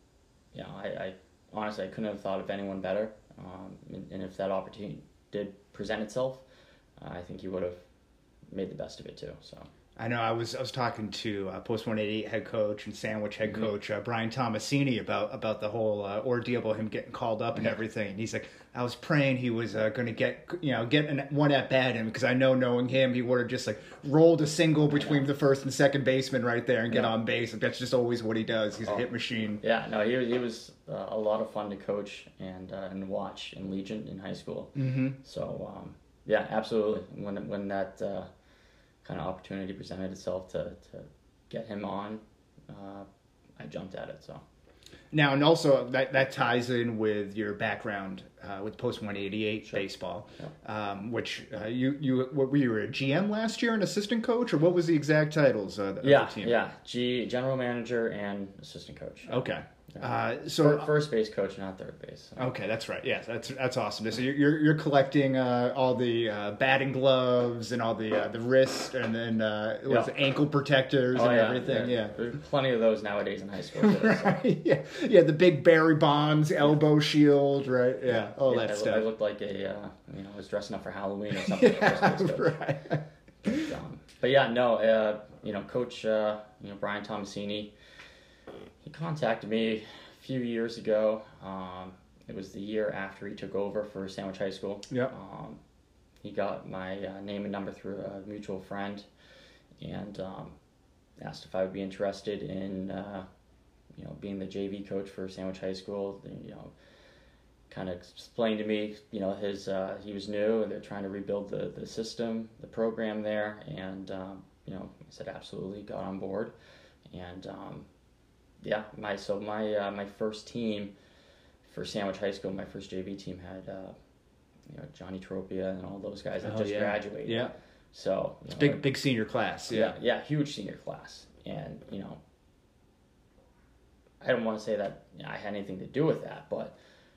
you know, I, I honestly I couldn't have thought of anyone better. Um, and, and if that opportunity did present itself, uh, I think he would have made the best of it too. So. I know I was I was talking to uh, Post one eighty-eight head coach and Sandwich head Mhm. coach uh, Brian Tomasini about about the whole uh, ordeal about him getting called up and Yeah. everything. And he's like, I was praying he was uh, going to get you know get an, one at bat in because I know knowing him he would have just like rolled a single between the first and second baseman right there and get Yeah. on base. Like, that's just always what he does. He's Oh. a hit machine. Yeah, no, he was, he was uh, a lot of fun to coach and uh, and watch in Legion in high school. Mm-hmm. So um, yeah, absolutely. When when that uh, kind of opportunity presented itself to, to get him on, uh, I jumped at it. So Now, and also that, that ties in with your background uh, with Post one eighty-eight Sure. baseball, um, which uh, you you what, were you a G M last year, an assistant coach, or what was the exact titles of the, yeah, of the team? yeah, G general manager and assistant coach. Okay. Yeah. Uh, so Fir- first base coach, not third base. So. okay, that's right. Yeah, that's that's awesome. So you're you're, you're collecting uh, all the uh, batting gloves and all the uh, the wrist and then uh, what was Yeah. it, ankle protectors Oh, and yeah, everything. there- Yeah. there's plenty of those nowadays in high school. Too, so. Right. Yeah. Yeah. The big Barry Bonds elbow shield. Right. Yeah. All Yeah, that I, stuff. I looked like a, uh, you know, I was dressing up for Halloween or something. Yeah, First base coach. right. But, um, but yeah, no, uh, you know, Coach, uh, you know, Brian Tomasini, he contacted me a few years ago. Um, it was the year after he took over for Sandwich High School. Yep. Um, he got my uh, name and number through a mutual friend, and um, asked if I would be interested in, uh, you know, being the J V coach for Sandwich High School. You know, kind of explained to me, you know, his uh, he was new and they're trying to rebuild the, the system, the program there, and um, you know, I said absolutely, got on board, and um, yeah, my so my uh, my first team for Sandwich High School, my first J V team had uh, you know Johnny Tropia and all those guys that Oh, just yeah. graduated. Yeah. So you know, Big big senior class. yeah, Yeah. yeah, huge senior class, and you know, I don't want to say that you know, I had anything to do with that, but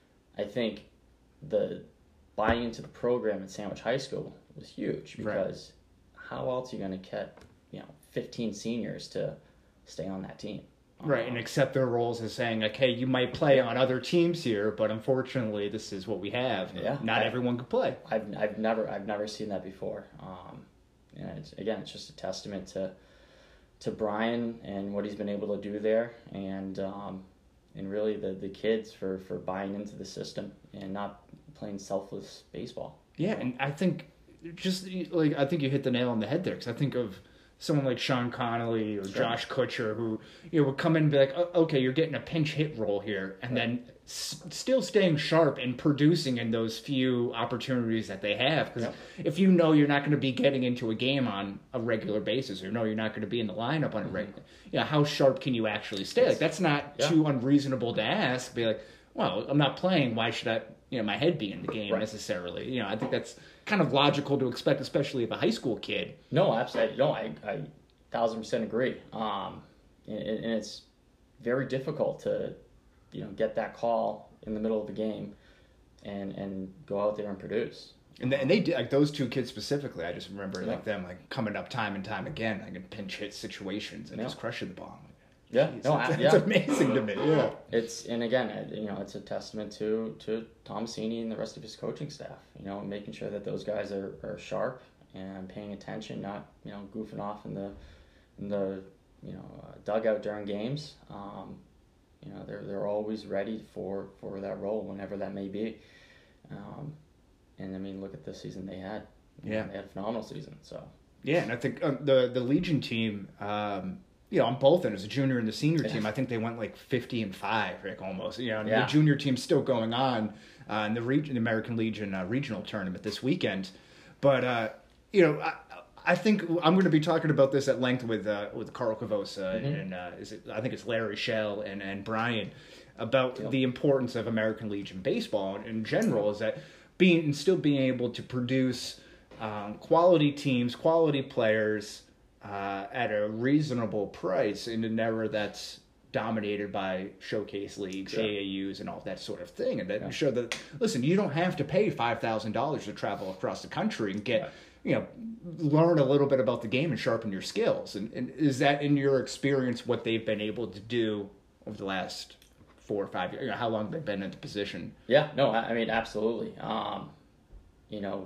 I think the buying into the program at Sandwich High School was huge because right. how else are you going to get you know fifteen seniors to stay on that team? Right, and accept their roles as saying, like, hey, you might play on other teams here, but unfortunately, this is what we have. Yeah, not I, everyone could play. I've I've never I've never seen that before. Um, and it's, again, it's just a testament to to Brian and what he's been able to do there, and um, and really the, the kids for, for buying into the system and not playing selfless baseball. Yeah, and I think just like I think you hit the nail on the head there because I think of someone like Sean Connolly or sure. Josh Kutcher who you know would come in and be like, oh, okay, you're getting a pinch hit role here, and right. then s- still staying sharp and producing in those few opportunities that they have. Because yeah. if you know you're not going to be getting into a game on a regular basis, or you know you're not going to be in the lineup on a regular, mm-hmm. you know, how sharp can you actually stay? Like that's not yeah. too unreasonable to ask. Be like, well, I'm not playing. Why should I? You know, my head be in the game right. necessarily. You know, I think that's kind of logical to expect, especially of a high school kid. No, absolutely. No, I, I thousand percent agree. Um, and, and it's very difficult to, you know, get that call in the middle of the game, and and go out there and produce. And they, and they did like those two kids specifically. I just remember yeah. like them like coming up time and time again, like in pinch hit situations and yeah. just crushing the ball. Yeah, Jeez, no, it's, I, yeah. it's amazing to me. Yeah, it's and again, you know, it's a testament to to Tomasini and the rest of his coaching staff. You know, making sure that those guys are, are sharp and paying attention, not you know goofing off in the in the you know uh, dugout during games. Um, you know, they're they're always ready for, for that role whenever that may be. Um, and I mean, look at the season they had. Yeah, they had a phenomenal season. So yeah, and I think um, the the Legion team. Um, You know, on both ends, the junior and the senior team, I think they went like fifty and five, like almost. You know, and yeah. the junior team's still going on uh, in the region, the American Legion uh, regional tournament this weekend. But uh, you know, I, I think I'm going to be talking about this at length with uh, with Carl Cavosa mm-hmm. and uh, is it? I think it's Larry Shell and and Brian about yep. the importance of American Legion baseball in general. Is that being and still being able to produce um, quality teams, quality players. Uh, at a reasonable price in an era that's dominated by showcase leagues, yeah. A A Us, and all that sort of thing. And that yeah. show that, listen, you don't have to pay five thousand dollars to travel across the country and get, yeah. you know, learn a little bit about the game and sharpen your skills. And, and is that, in your experience, what they've been able to do over the last four or five years? You know, how long they've been in the position? Yeah, no, I mean, absolutely. Um, you know,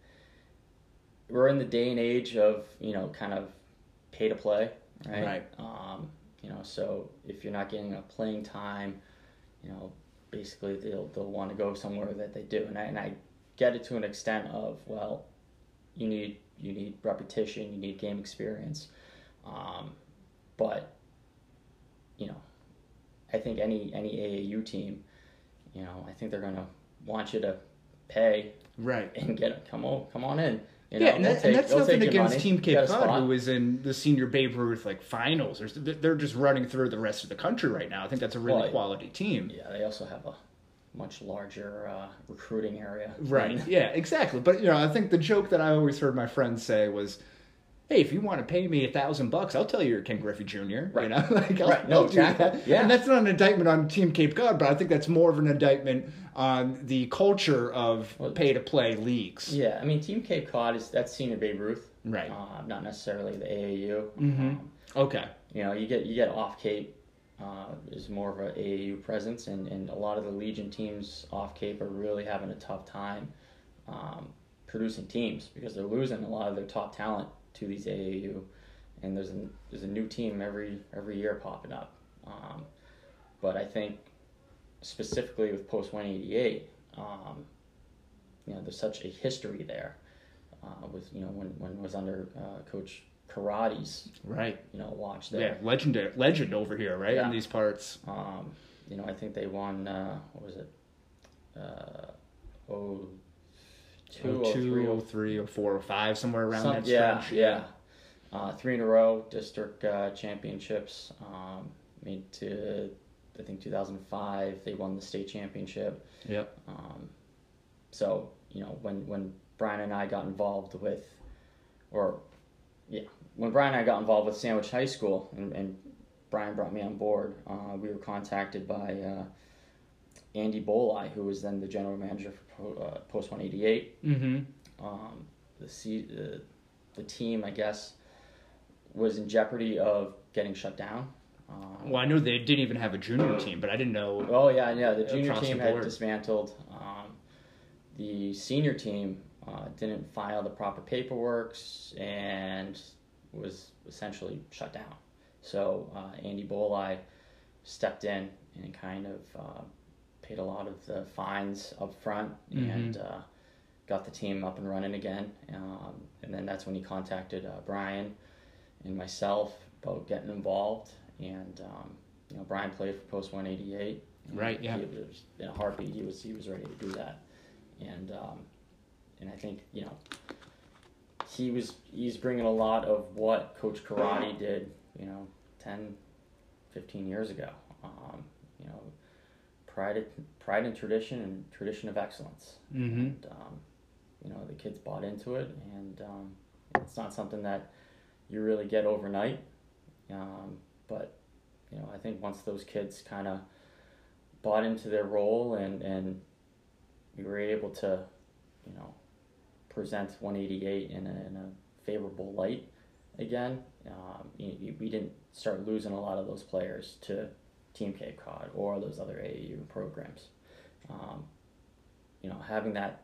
we're in the day and age of, you know, kind of pay to play, right? Right. Um, you know, so if you're not getting a playing time, you know, basically they'll they'll want to go somewhere that they do, and I and I get it to an extent of well, you need you need repetition, you need game experience, um, but you know, I think any any A A U team, you know, I think they're gonna want you to pay right and get come on come on in. You know, yeah, and, that, take, and that's nothing against money, Team Cape Cod, who was in the senior Babe Ruth like finals. They're, they're just running through the rest of the country right now. I think that's a really well, quality team. Yeah, they also have a much larger uh, recruiting area. Right. Than... Yeah, exactly. But you know, I think the joke that I always heard my friends say was, "Hey, if you want to pay me a thousand bucks, I'll tell you you're Ken Griffey Junior" Right. You know, like I'll, right. No, I'll exactly. do that. Yeah. And that's not an indictment on Team Cape Cod, but I think that's more of an indictment on the culture of well, pay-to-play leagues. Yeah, I mean, Team Cape Cod is that's senior Babe Ruth, right? Uh, not necessarily the A A U. Mm-hmm. Um, okay. You know, you get you get off Cape uh, is more of an A A U presence, and, and a lot of the Legion teams off Cape are really having a tough time um, producing teams because they're losing a lot of their top talent to these A A U, and there's a there's a new team every every year popping up. Um, but I think specifically with Post one eighty-eight, um, you know, there's such a history there uh, with, you know, when, when it was under uh, Coach Karate's, right, you know, watch there. Yeah, legend, legend over here, right, yeah. in these parts. Um, you know, I think they won, uh, what was it, uh, oh, two, oh two, oh three, oh four, oh five, somewhere around Some, that yeah, stretch. Yeah, yeah. Uh, three in a row, district uh, championships. Um, made to, I think, two thousand five. They won the state championship. Yep. Um, so, you know, when, when Brian and I got involved with, or, yeah, when Brian and I got involved with Sandwich High School, and, and Brian brought me on board, uh, we were contacted by uh, Andy Bolai, who was then the general manager for uh, Post one eighty-eight. Mm-hmm. Um, the, C, uh, the team, I guess, was in jeopardy of getting shut down. Um, Well, I know they didn't even have a junior team, but I didn't know. Oh, yeah, yeah. The junior Across team the had board. dismantled. Um, the senior team uh, didn't file the proper paperwork and was essentially shut down. So uh, Andy Bolai stepped in and kind of uh, paid a lot of the fines up front Mhm. and uh, got the team up and running again. Um, and then that's when he contacted uh, Brian and myself about getting involved. And um, you know, Brian played for Post one eighty-eight. Right, yeah. He was, in a heartbeat, he was he was ready to do that. And um, and I think, you know, he was he's bringing a lot of what Coach Karate did, you know, ten, fifteen years ago. Um, you know, pride pride in tradition and tradition of excellence. Mm-hmm. And um, you know, the kids bought into it, and um, it's not something that you really get overnight. Um, but you know, I think once those kids kind of bought into their role and and we were able to, you know, present one eighty-eight in a, in a favorable light again, um, you, you, we didn't start losing a lot of those players to Team Cape Cod or those other A A U programs. Um, you know, having that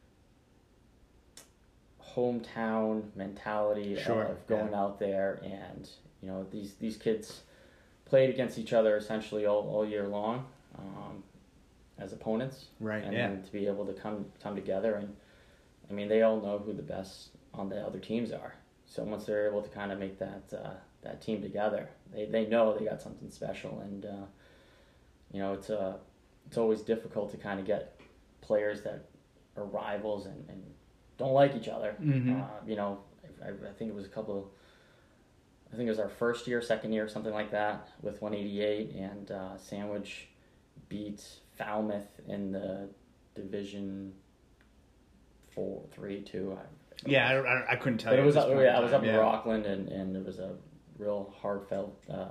hometown mentality Sure, of going yeah. out there, and you know, these these kids played against each other essentially all, all year long um, as opponents, Right, and yeah. then to be able to come come together, and I mean, they all know who the best on the other teams are. So once they're able to kind of make that uh, that team together, they they know they got something special, and uh, you know, it's uh, it's always difficult to kind of get players that are rivals and, and don't like each other. Mhm. Uh, you know, I, I think it was a couple of, I think it was our first year, second year, something like that, with one eighty-eight, and uh, Sandwich beat Falmouth in the Division four, three, two. I, Yeah, I, don't- I, don't- I couldn't tell but you. it was at up, this point yeah, in I was time, up in yeah. Rockland, and, and it was a real heartfelt uh,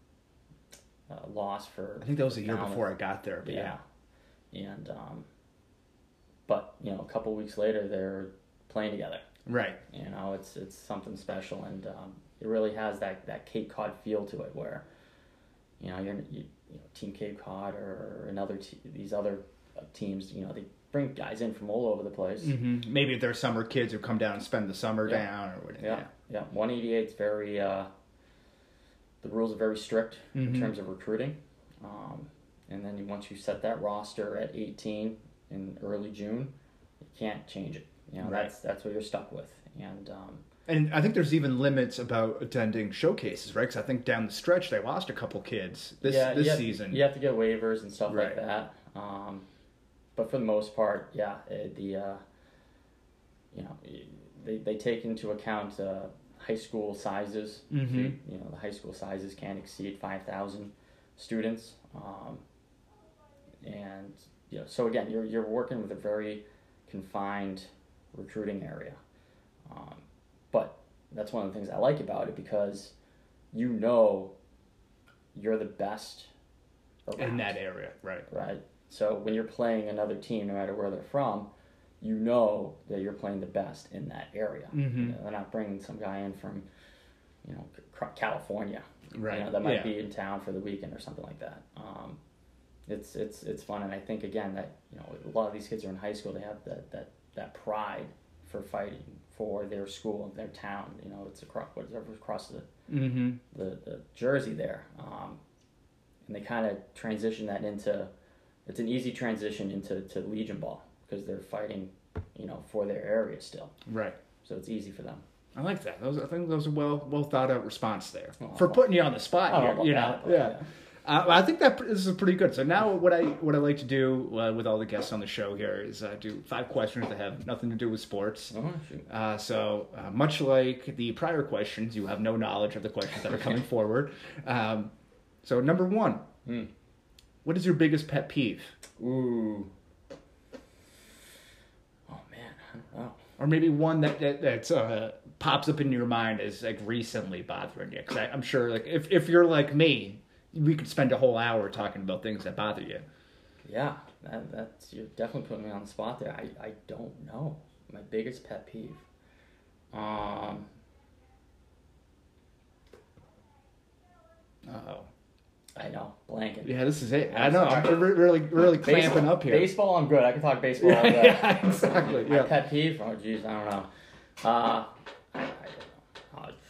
uh, loss for. I think that was a year Falmouth. before I got there. But yeah. yeah, and um, but you know, a couple weeks later, they're playing together. Right. You know, it's it's something special, and um, it really has that, that Cape Cod feel to it, where you know you're you, you know, Team Cape Cod or another te- these other uh, teams. You know, they bring guys in from all over the place. Mm-hmm. Maybe if they're summer kids who come down and spend the summer Yeah. down or whatever. Yeah, yeah. one eighty-eight is very. Uh, the rules are very strict Mhm. in terms of recruiting, um, and then once you set that roster at eighteen in early June, you can't change it. You know, Right. that's that's what you're stuck with, and. Um, And I think there's even limits about attending showcases, right? Because I think down the stretch they lost a couple kids this yeah, this you have, season. You have to get waivers and stuff Right. like that. Um, but for the most part, yeah, it, the uh, you know they they take into account uh, high school sizes. Mhm. You, you know, the high school sizes can't exceed five thousand students, um, and you know, so again, you're you're working with a very confined recruiting area. Um, but that's one of the things I like about it, because you know you're the best around, In that area, right. right? So when you're playing another team, no matter where they're from, you know that you're playing the best in that area. Mhm. You know, they're not bringing some guy in from, you know, C- California, Right. you know, that might Yeah. be in town for the weekend or something like that. Um, it's it's it's fun, and I think again that you know a lot of these kids are in high school. They have that that that pride for fighting for their school, their town. You know, it's across whatever across the Mm-hmm. the, the jersey there, um, and they kind of transition that into. It's an easy transition into to Legion ball, because they're fighting, you know, for their area still. Right. So it's easy for them. I like that. Those, I think those are well well thought out response there Oh, for well, putting you on the spot I don't here. know You about know, that, but yeah. yeah. Uh, I think that this is pretty good. So now, what I what I like to do uh, with all the guests on the show here is uh, do five questions that have nothing to do with sports. Oh, shoot. Uh, so uh, much like the prior questions, you have no knowledge of the questions that are coming forward. Um, So number one, Hmm. what is your biggest pet peeve? Ooh. Oh man, I don't know. Or maybe one that that that's, uh, pops up in your mind as like recently bothering you. Because I'm sure, like, if if you're like me, we could spend a whole hour talking about things that bother you. Yeah, that, that's you're definitely putting me on the spot there. I, I don't know my biggest pet peeve. Um. Oh. I know, blanket. Yeah, this is it. I I'm know. sorry. I'm re- really, really clamping Baseball, up here. Baseball, I'm good. I can talk baseball all day. Yeah, exactly. My Yeah. pet peeve? Oh, jeez, I don't know. Uh, I, I don't know. Uh,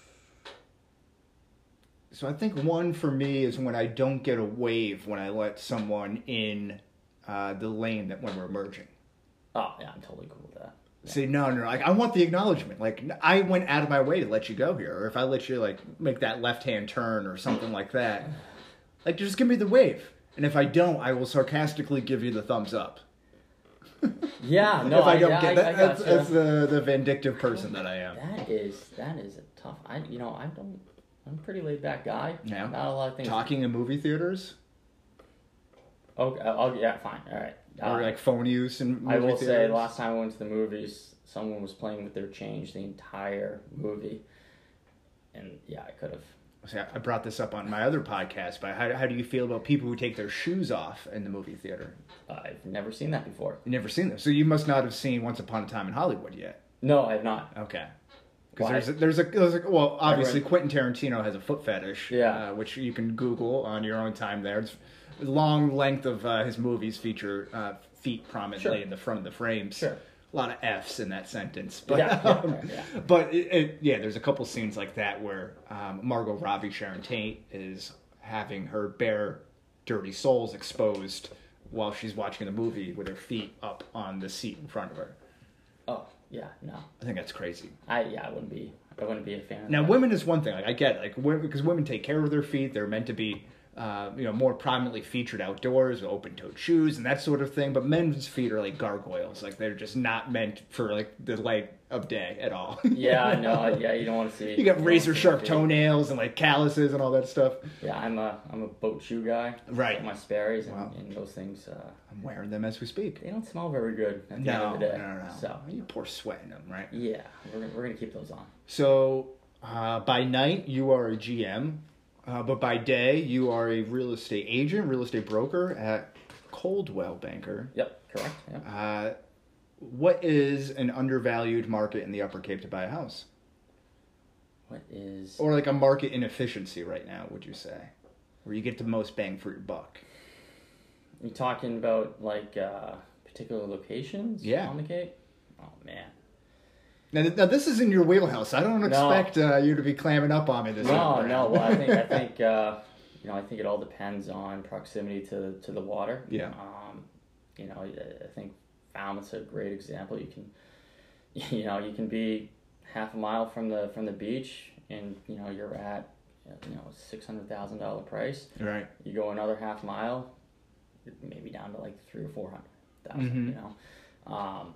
So I think one for me is when I don't get a wave when I let someone in uh, the lane that when we're merging. oh, yeah, I'm totally cool with that. Say no, no, no. Like I want the acknowledgement. Like I went out of my way to let you go here, or if I let you like make that left-hand turn or something like that, like just give me the wave. And if I don't, I will sarcastically give you the thumbs up. Yeah, no, if I I, don't yeah, get I, that, I that's, gotcha. that's the the vindictive person that I am. That is that is a tough. I you know I don't. I'm a pretty laid back guy. Yeah. Not a lot of things. Talking in movie theaters, Okay. Oh yeah. Fine. All right. or Uh, like phone use in movie I will say, theaters. last time I went to the movies, someone was playing with their change the entire movie, and yeah, I could have. See, I brought this up on my other podcast, but how, how do you feel about people who take their shoes off in the movie theater? I've never seen that before. You've never seen them, so you must not have seen Once Upon a Time in Hollywood yet. No, I have not. Okay. Because Why? there's a, there's a there's a well obviously Everyone- Quentin Tarantino has a foot fetish, Yeah. uh, which you can Google on your own time. There, it's long length of uh, his movies feature uh, feet prominently Sure. in the front of the frames. Sure. A lot of F's in that sentence, but Yeah, yeah, um, yeah. but it, it, yeah, there's a couple scenes like that where um, Margot Robbie Sharon Tate is having her bare, dirty soles exposed while she's watching the movie with her feet up on the seat in front of her. Oh yeah, no. I think that's crazy. I yeah, I wouldn't be. I wouldn't be a fan. Of Now, that. women is one thing. Like I get it, like women, because women take care of their feet. They're meant to be, uh, you know, more prominently featured outdoors, with open-toed shoes and that sort of thing. But men's feet are like gargoyles. Like they're just not meant for like the light of day at all. Yeah, no, yeah, you don't want to see. You got don't razor wanna see sharp feet. toenails and like calluses and all that stuff. Yeah, I'm a I'm a boat shoe guy. Right. Like my Sperry's and, Wow. and those things. Uh, I'm wearing them as we speak. they don't smell very good at the No, end of the no, day. no, no. So You pour sweat in them, right? yeah, we're gonna, we're gonna keep those on. So uh, by night you are a G M, uh, but by day you are a real estate agent, real estate broker at Coldwell Banker. Yep, correct. Yep. Uh, what is an undervalued market in the Upper Cape to buy a house? What is? Or like a market inefficiency right now, would you say? Where you get the most bang for your buck? You talking about like uh, particular locations? Yeah. On the Cape. Oh man. Now, th- now this is in your wheelhouse. I don't No. expect uh, you to be clamming up on me this No, time no. around. Well, I think I think uh, you know I think it all depends on proximity to to the water. Yeah. Um, you know, I I think Falmouth's a great example. You can, you know, you can be half a mile from the from the beach, and you know you're at you know six hundred thousand dollar price. Right. You go another half mile, you're maybe down to like three or four hundred thousand. Mhm. You know, um,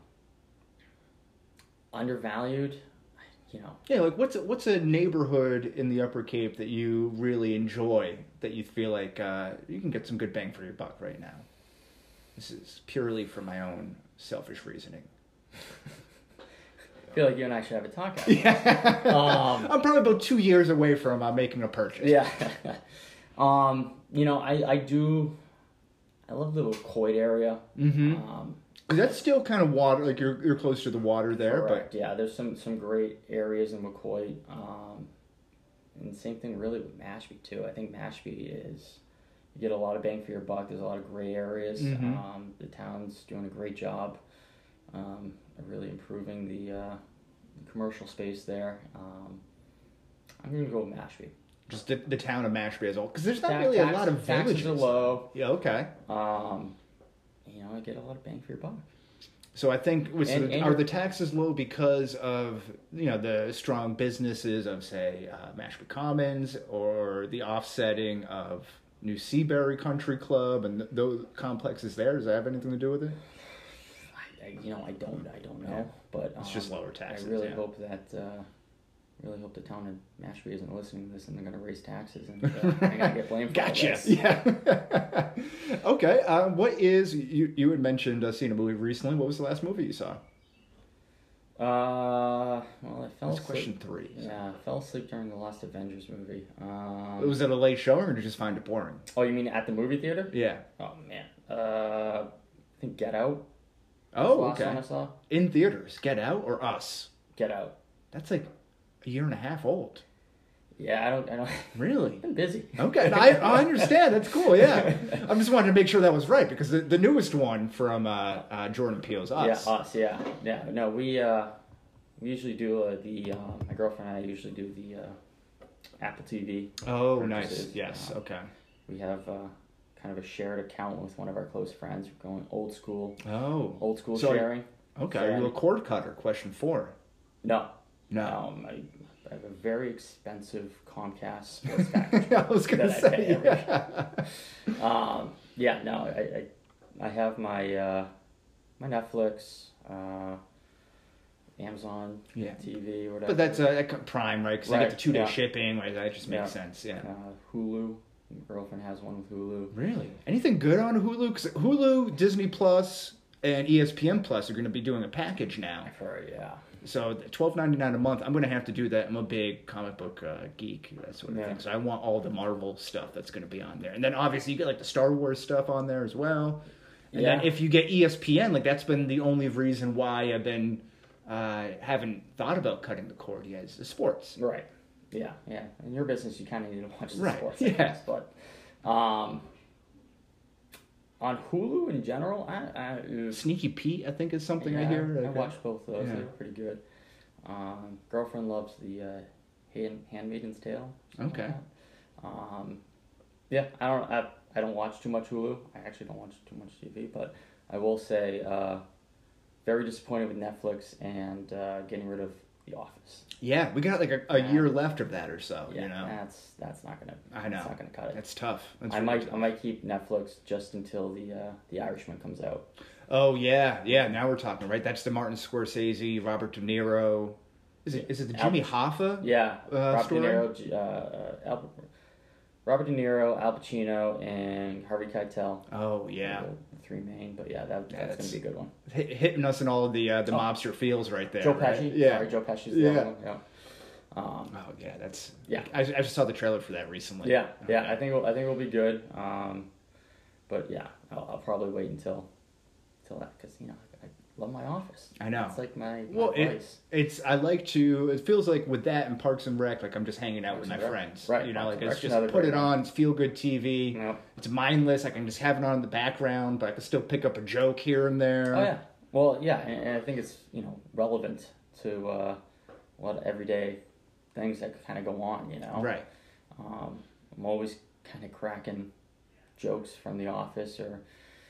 undervalued. You know, Yeah, like what's a, what's a neighborhood in the Upper Cape that you really enjoy that you feel like uh, you can get some good bang for your buck right now? This is purely for my own selfish reasoning. I feel like you and I should have a talk. After. Yeah. Um, I'm probably about two years away from uh, making a purchase. Yeah. um, you know, I, I do, I love the Coit area. Mm-hmm. Um, That's still kind of water, like you're you're close to the water there, correct. Yeah, there's some, some great areas in McCoy. Um, and same thing really with Mashpee too. I think Mashpee is, you get a lot of bang for your buck. There's a lot of gray areas. Mhm. Um, the town's doing a great job um, of really improving the, uh, the commercial space there. Um, I'm going to go with Mashpee. but just the, the town of Mashpee as well, because there's not Ta- really tax- a lot of taxes villages. are low. Yeah, okay. Um, you know, I get a lot of bang for your buck. So I think was And- the, and are you're- the taxes low because of you know the strong businesses of say uh, Mashpee Commons or the offsetting of New Seabury Country Club and th- those complexes there? Does that have anything to do with it? I, I, you know, I don't, I don't know, Yeah. but um, It's just lower taxes, I really yeah. hope that uh, really hope the town of Mashpee isn't listening to this and they're going to raise taxes and uh, I got to get blamed for Gotcha. this. Yeah. Okay. Uh, what is you? You had mentioned uh, seeing a movie recently. What was the last movie you saw? Uh, well, I fell That's asleep. question three. Yeah, I fell asleep during the last Avengers movie. Um, Was it a late showing, or did you just find it boring? oh, you mean at the movie theater? Yeah. Oh man. Uh, I think Get Out. Oh, the last okay. one I saw. In theaters, Get Out or Us? Get Out. That's like a year and a half old. Yeah, I don't. I don't. Really? I've been busy. Okay, I, I understand. That's cool. Yeah, I'm just wanting to make sure that was right because the, the newest one from uh, uh, Jordan Peele's Us. Yeah, Us. Yeah, yeah. No, we uh, we usually do uh, the. Um, my girlfriend and I usually do the uh, Apple T V. Oh, purchases. nice. Yes. Uh, Okay. We have uh, kind of a shared account with one of our close friends. We're going old school. Oh. Old school So- sharing. Okay. So Are you I- a cord cutter? Question four. No. No. Um, I, I have a very expensive Comcast sports package. I was gonna that I say. pay every Yeah. Um, yeah, no, I, I, I have my uh, my Netflix, uh, Amazon Yeah. T V, whatever. But that's uh, that Prime, right? Because I Right, get the two day yeah. shipping. Right? That just makes Yeah. sense. Yeah. uh, Hulu. My girlfriend has one with Hulu. Really? Anything good on Hulu? Because Hulu, Disney Plus, and E S P N Plus are going to be doing a package now. I've heard, yeah. So twelve ninety nine a month. I'm going to have to do that. I'm a big comic book uh, geek, that sort of Yeah. thing. So I want all the Marvel stuff that's going to be on there, and then obviously you get like the Star Wars stuff on there as well. And Yeah. then if you get E S P N, like that's been the only reason why I've been uh, haven't thought about cutting the cord yet. Is the sports. Right. Yeah, yeah. In your business, you kind of need to watch the Right, sports, I yeah. guess. But um, on Hulu in general, I, I, Sneaky Pete, I think, is something I yeah, hear. I like, watched both of those. yeah. They're pretty good. Um, girlfriend loves the uh, Hand, Handmaiden's Tale. something Okay. like that. Um, yeah, I don't. I, I don't watch too much Hulu. I actually don't watch too much T V, but I will say, uh, very disappointed with Netflix and uh, getting rid of The Office. Yeah, we got like a, a Yeah. year left of that or so. Yeah, you know, that's that's not gonna. I know. That's not gonna cut it. that's tough. That's I really might tough. I might keep Netflix just until the uh, the Irishman comes out. Oh yeah, yeah. Now we're talking, right? That's the Martin Scorsese, Robert De Niro. Is it? Is it the Al- Jimmy Hoffa? Yeah, Uh, Robert story? De Niro, G- uh, uh, Al, Robert De Niro, Al Pacino, and Harvey Keitel. Oh yeah, The three main, but yeah, that, Yeah, that's, that's- gonna be a good one. Hit, hitting us in all of the uh, the Oh. mobster feels right there. Joe right? Pesci. Yeah. Sorry, Joe Pesci's the Yeah. other one. Yeah. Um, Oh yeah, that's Yeah. I, I just saw the trailer for that recently. yeah, yeah. Okay. I think it'll, I think it'll be good. Um, but yeah, I'll, I'll probably wait until until that because you know I love my Office. I know. It's like my, my Well, it- place. It's I like to. It feels like with that and Parks and Rec, like I'm just hanging out Parks with my and Rec. friends. Right, You know, Parks like and it's Rec's just another put great it one. on. It's feel good T V. Yep. It's mindless. I can just have it on in the background, but I can still pick up a joke here and there. Oh yeah. Well, yeah, and, and I think it's you know relevant to uh, a lot of everyday things that kind of go on. You know. Right. Um, I'm always kind of cracking jokes from The Office or.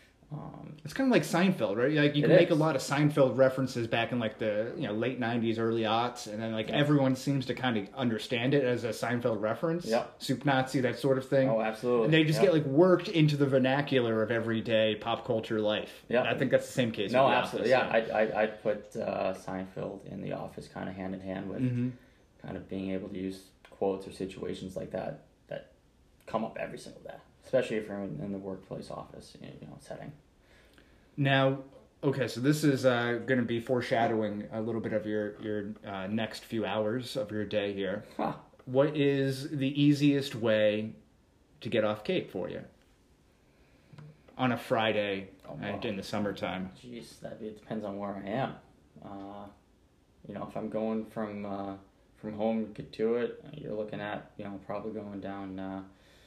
Um, It's kind of like Seinfeld, right? Like you It can make a is. lot of Seinfeld references back in like the you know late nineties, early aughts, and then like Yeah. everyone seems to kind of understand it as a Seinfeld reference. Yep. Soup Nazi, that sort of thing. oh, absolutely. And they just Yep. get like worked into the vernacular of everyday pop culture life. Yeah. And I think that's the same case. No, with The absolutely. Office, Yeah, I I I'd put uh, Seinfeld and The Office kind of hand in hand with Mm-hmm. kind of being able to use quotes or situations like that that come up every single day, especially if you're in, in the workplace office, you know, you know setting. Now, okay, so this is uh, going to be foreshadowing a little bit of your your uh, next few hours of your day here. Huh. What is the easiest way to get off Cape for you on a Friday Oh, uh, wow. in the summertime? Jeez, that it depends on where I am. Uh, you know, if I'm going from uh, from home to Katuitt, you're looking at you know probably going down uh,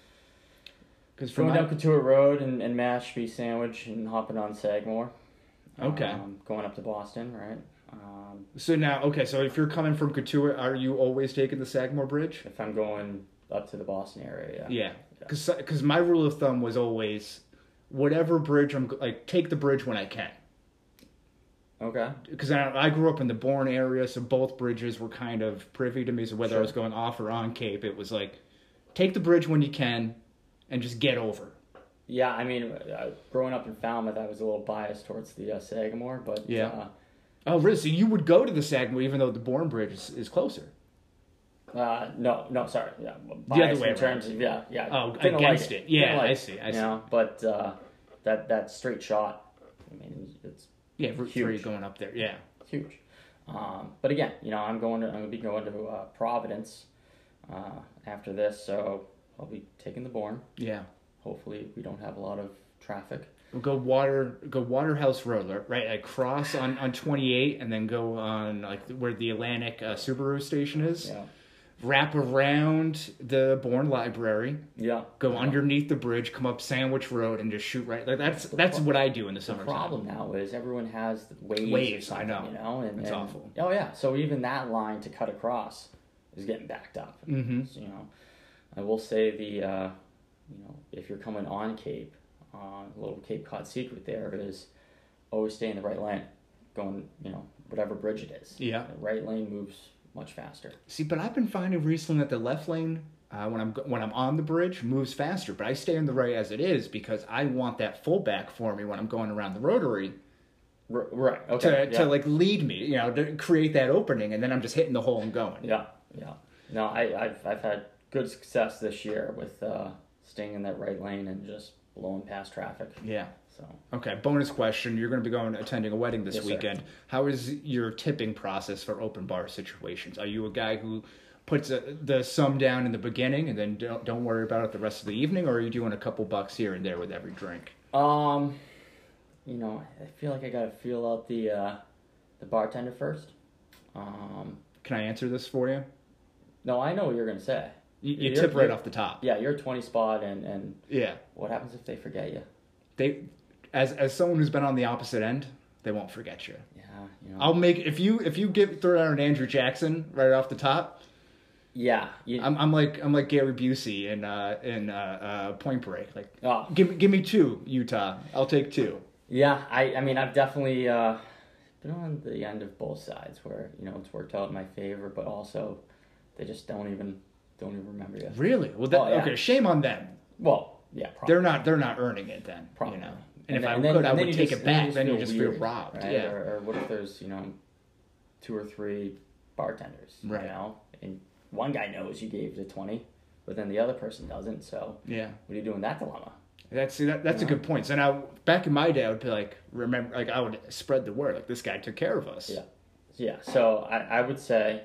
Because from going my, down Katuitt Road and, and Mashpee Sandwich and hopping on Sagamore. Okay. Um, going up to Boston, right? Um, so now, okay, so if you're coming from Katuitt, are you always taking the Sagamore Bridge? if I'm going up to the Boston area, yeah. Yeah, because my rule of thumb was always whatever bridge I'm like take the bridge when I can. Okay. Because I, I grew up in the Bourne area, so both bridges were kind of privy to me. So whether I Sure. was going off or on Cape, it was like take the bridge when you can, and just get over. Yeah, I mean, uh, growing up in Falmouth, I was a little biased towards the uh, Sagamore, but Yeah. uh, Oh, really? So you would go to the Sagamore even though the Bourne Bridge is, is closer? Uh, no, no, sorry. Yeah, The bias other way in terms around. of yeah, yeah. Oh, Didn't against like it. Yeah, Didn't like I it, see, I you see. know, but uh, that that straight shot, I mean, it's Yeah, Route huge. three going up there. Yeah. huge. Um, but again, you know, I'm going to I'm going to be going to uh, Providence uh, after this, so I'll be taking the Bourne. Yeah. Hopefully, we don't have a lot of traffic. We'll go water, go Waterhouse Road, right? Like cross on, on twenty-eight, and then go on like where the Atlantic uh, Subaru station is. Yeah. Wrap around the Bourne Library. Yeah. Go yeah. underneath the bridge, come up Sandwich Road, and just shoot right. Like that's that's what I do in the The summer. problem now is everyone has the waves. Waves, or I something, know. You know, and It's and- awful. Oh yeah, so even that line to cut across is getting backed up. Mm-hmm. So, you know, I will say the uh, you know, if you're coming on Cape, uh, a little Cape Cod secret there is always stay in the right lane, going you know whatever bridge it is. Yeah. The right lane moves much faster. See, but I've been finding recently that the left lane, uh, when I'm go- when I'm on the bridge, moves faster. But I stay in the right as it is because I want that fullback for me when I'm going around the rotary R- right. to Okay. yeah. to like lead me, you know, to create that opening, and then I'm just hitting the hole and going. Yeah. Yeah. No, I I've I've had good success this year with uh, staying in that right lane and just blowing past traffic. Yeah. So. Okay. Bonus question: you're going to be going attending a wedding this Yes, sir. weekend. How is your tipping process for open bar situations? Are you a guy who puts a, the sum down in the beginning and then don't don't worry about it the rest of the evening, or are you doing a couple bucks here and there with every drink? Um, you know, I feel like I gotta feel out the uh, the bartender first. Um, Can I answer this for you? no, I know what you're gonna say. You, you You're- tip right you're- off the top. Yeah, you're a twenty spot, and and Yeah. what happens if they forget you? They, as as someone who's been on the opposite end, they won't forget you. Yeah, you know. I'll make if you if you give throw out an Andrew Jackson right off the top. yeah, you, I'm I'm like I'm like Gary Busey in uh in uh, uh Point Break. Like oh, give me give me two, Utah. I'll take two. yeah. I I mean, I've definitely uh, been on the end of both sides where you know it's worked out in my favor, but also they just don't even don't even remember you. Really? Well, that, Oh, yeah. okay. Shame on them. Well, yeah, probably. They're not they're not earning it then. Probably. You know. And, if then- I then- could, I and then would you take just- it then back. you Then you just just feel feel weird, robbed. right? Yeah. Or, or what if there's you know two or three bartenders, Right. You know, and one guy knows you gave the twenty, but then the other person doesn't. So Yeah. what do you do in that dilemma? That's see, that, that's a Yeah. good point. So now, back in my day, I would be like, remember, like I would spread the word. Like this guy took care of us. Yeah. Yeah. So I, I would say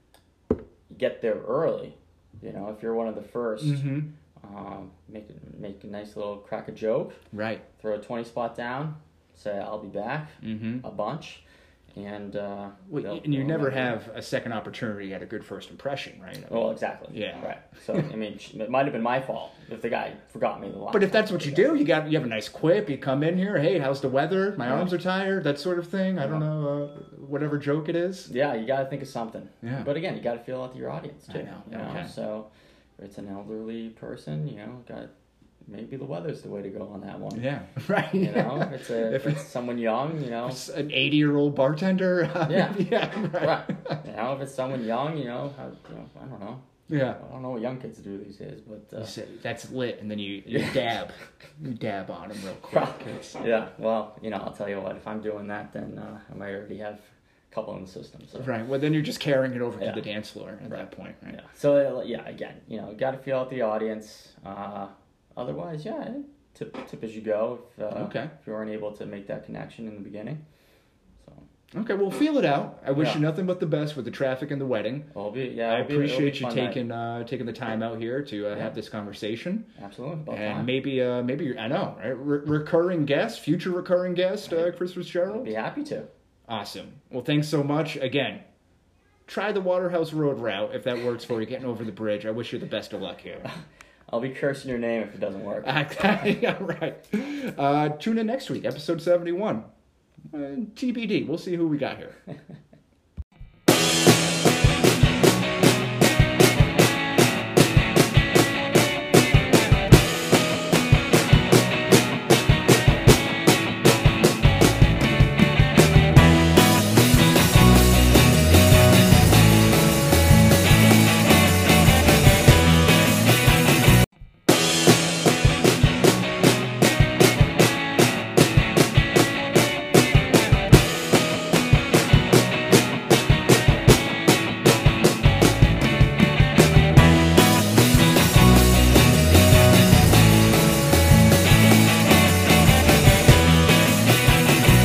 get there early. You know, if you're one of the first, Mm-hmm. um, make make a nice little crack a joke, Right. throw a twenty spot down, say I'll be back Mm-hmm. a bunch, and uh, Well, they'll- and you they'll never remember. have a second opportunity at a good first impression, right? I mean, Well, exactly. Yeah. Right. So I mean, it might have been my fault if the guy forgot me the last. but if that's time. what you do, you got you have a nice quip. You come in here, hey, how's the weather? My Yeah. arms are tired. That sort of thing. I don't Yeah. know, uh, whatever joke it is. Yeah, you got to think of something. Yeah. But again, you got to feel out to your audience too. I know, You know? okay. So if it's an elderly person, you know, got maybe the weather's the way to go on that one. Yeah. Right. You know, if it's a If if it's someone young, you know. It's an eighty-year-old bartender. Yeah. yeah. Right. Right. You know, if it's someone young, you know, how, you know, I don't know. Yeah. I don't know what young kids do these days, but uh, You say, that's lit, and then you, you Yeah. dab, you dab on him real quick. It's- yeah. Well, you know, I'll tell you what. If I'm doing that, then uh, I might already have a couple in the system. So. Right. Well, then you're just carrying it over Yeah. to the dance floor at that point, right? Yeah. So uh, yeah, again, you know, got to feel out the audience. Uh, otherwise, yeah, tip tip as you go. If, uh, Okay. If you weren't able to make that connection in the beginning, so Okay. Well, feel it out. I wish Yeah. you nothing but the best with the traffic and the wedding. it'll be yeah. I it'll be- it'll be appreciate you fun night. taking uh, taking the time out here to uh, Yeah. have this conversation. Absolutely. About And time. maybe, uh, maybe you're, I know, right? Re- recurring guest, future recurring guest, uh, Chris I'd Fitzgerald. be happy to. Awesome. Well, thanks so much. Again, try the Waterhouse Road route if that works for you, getting over the bridge. I wish you the best of luck here. I'll be cursing your name if it doesn't work. yeah, right. Uh, tune in next week, episode seventy-one. Uh, T B D. We'll see who we got here.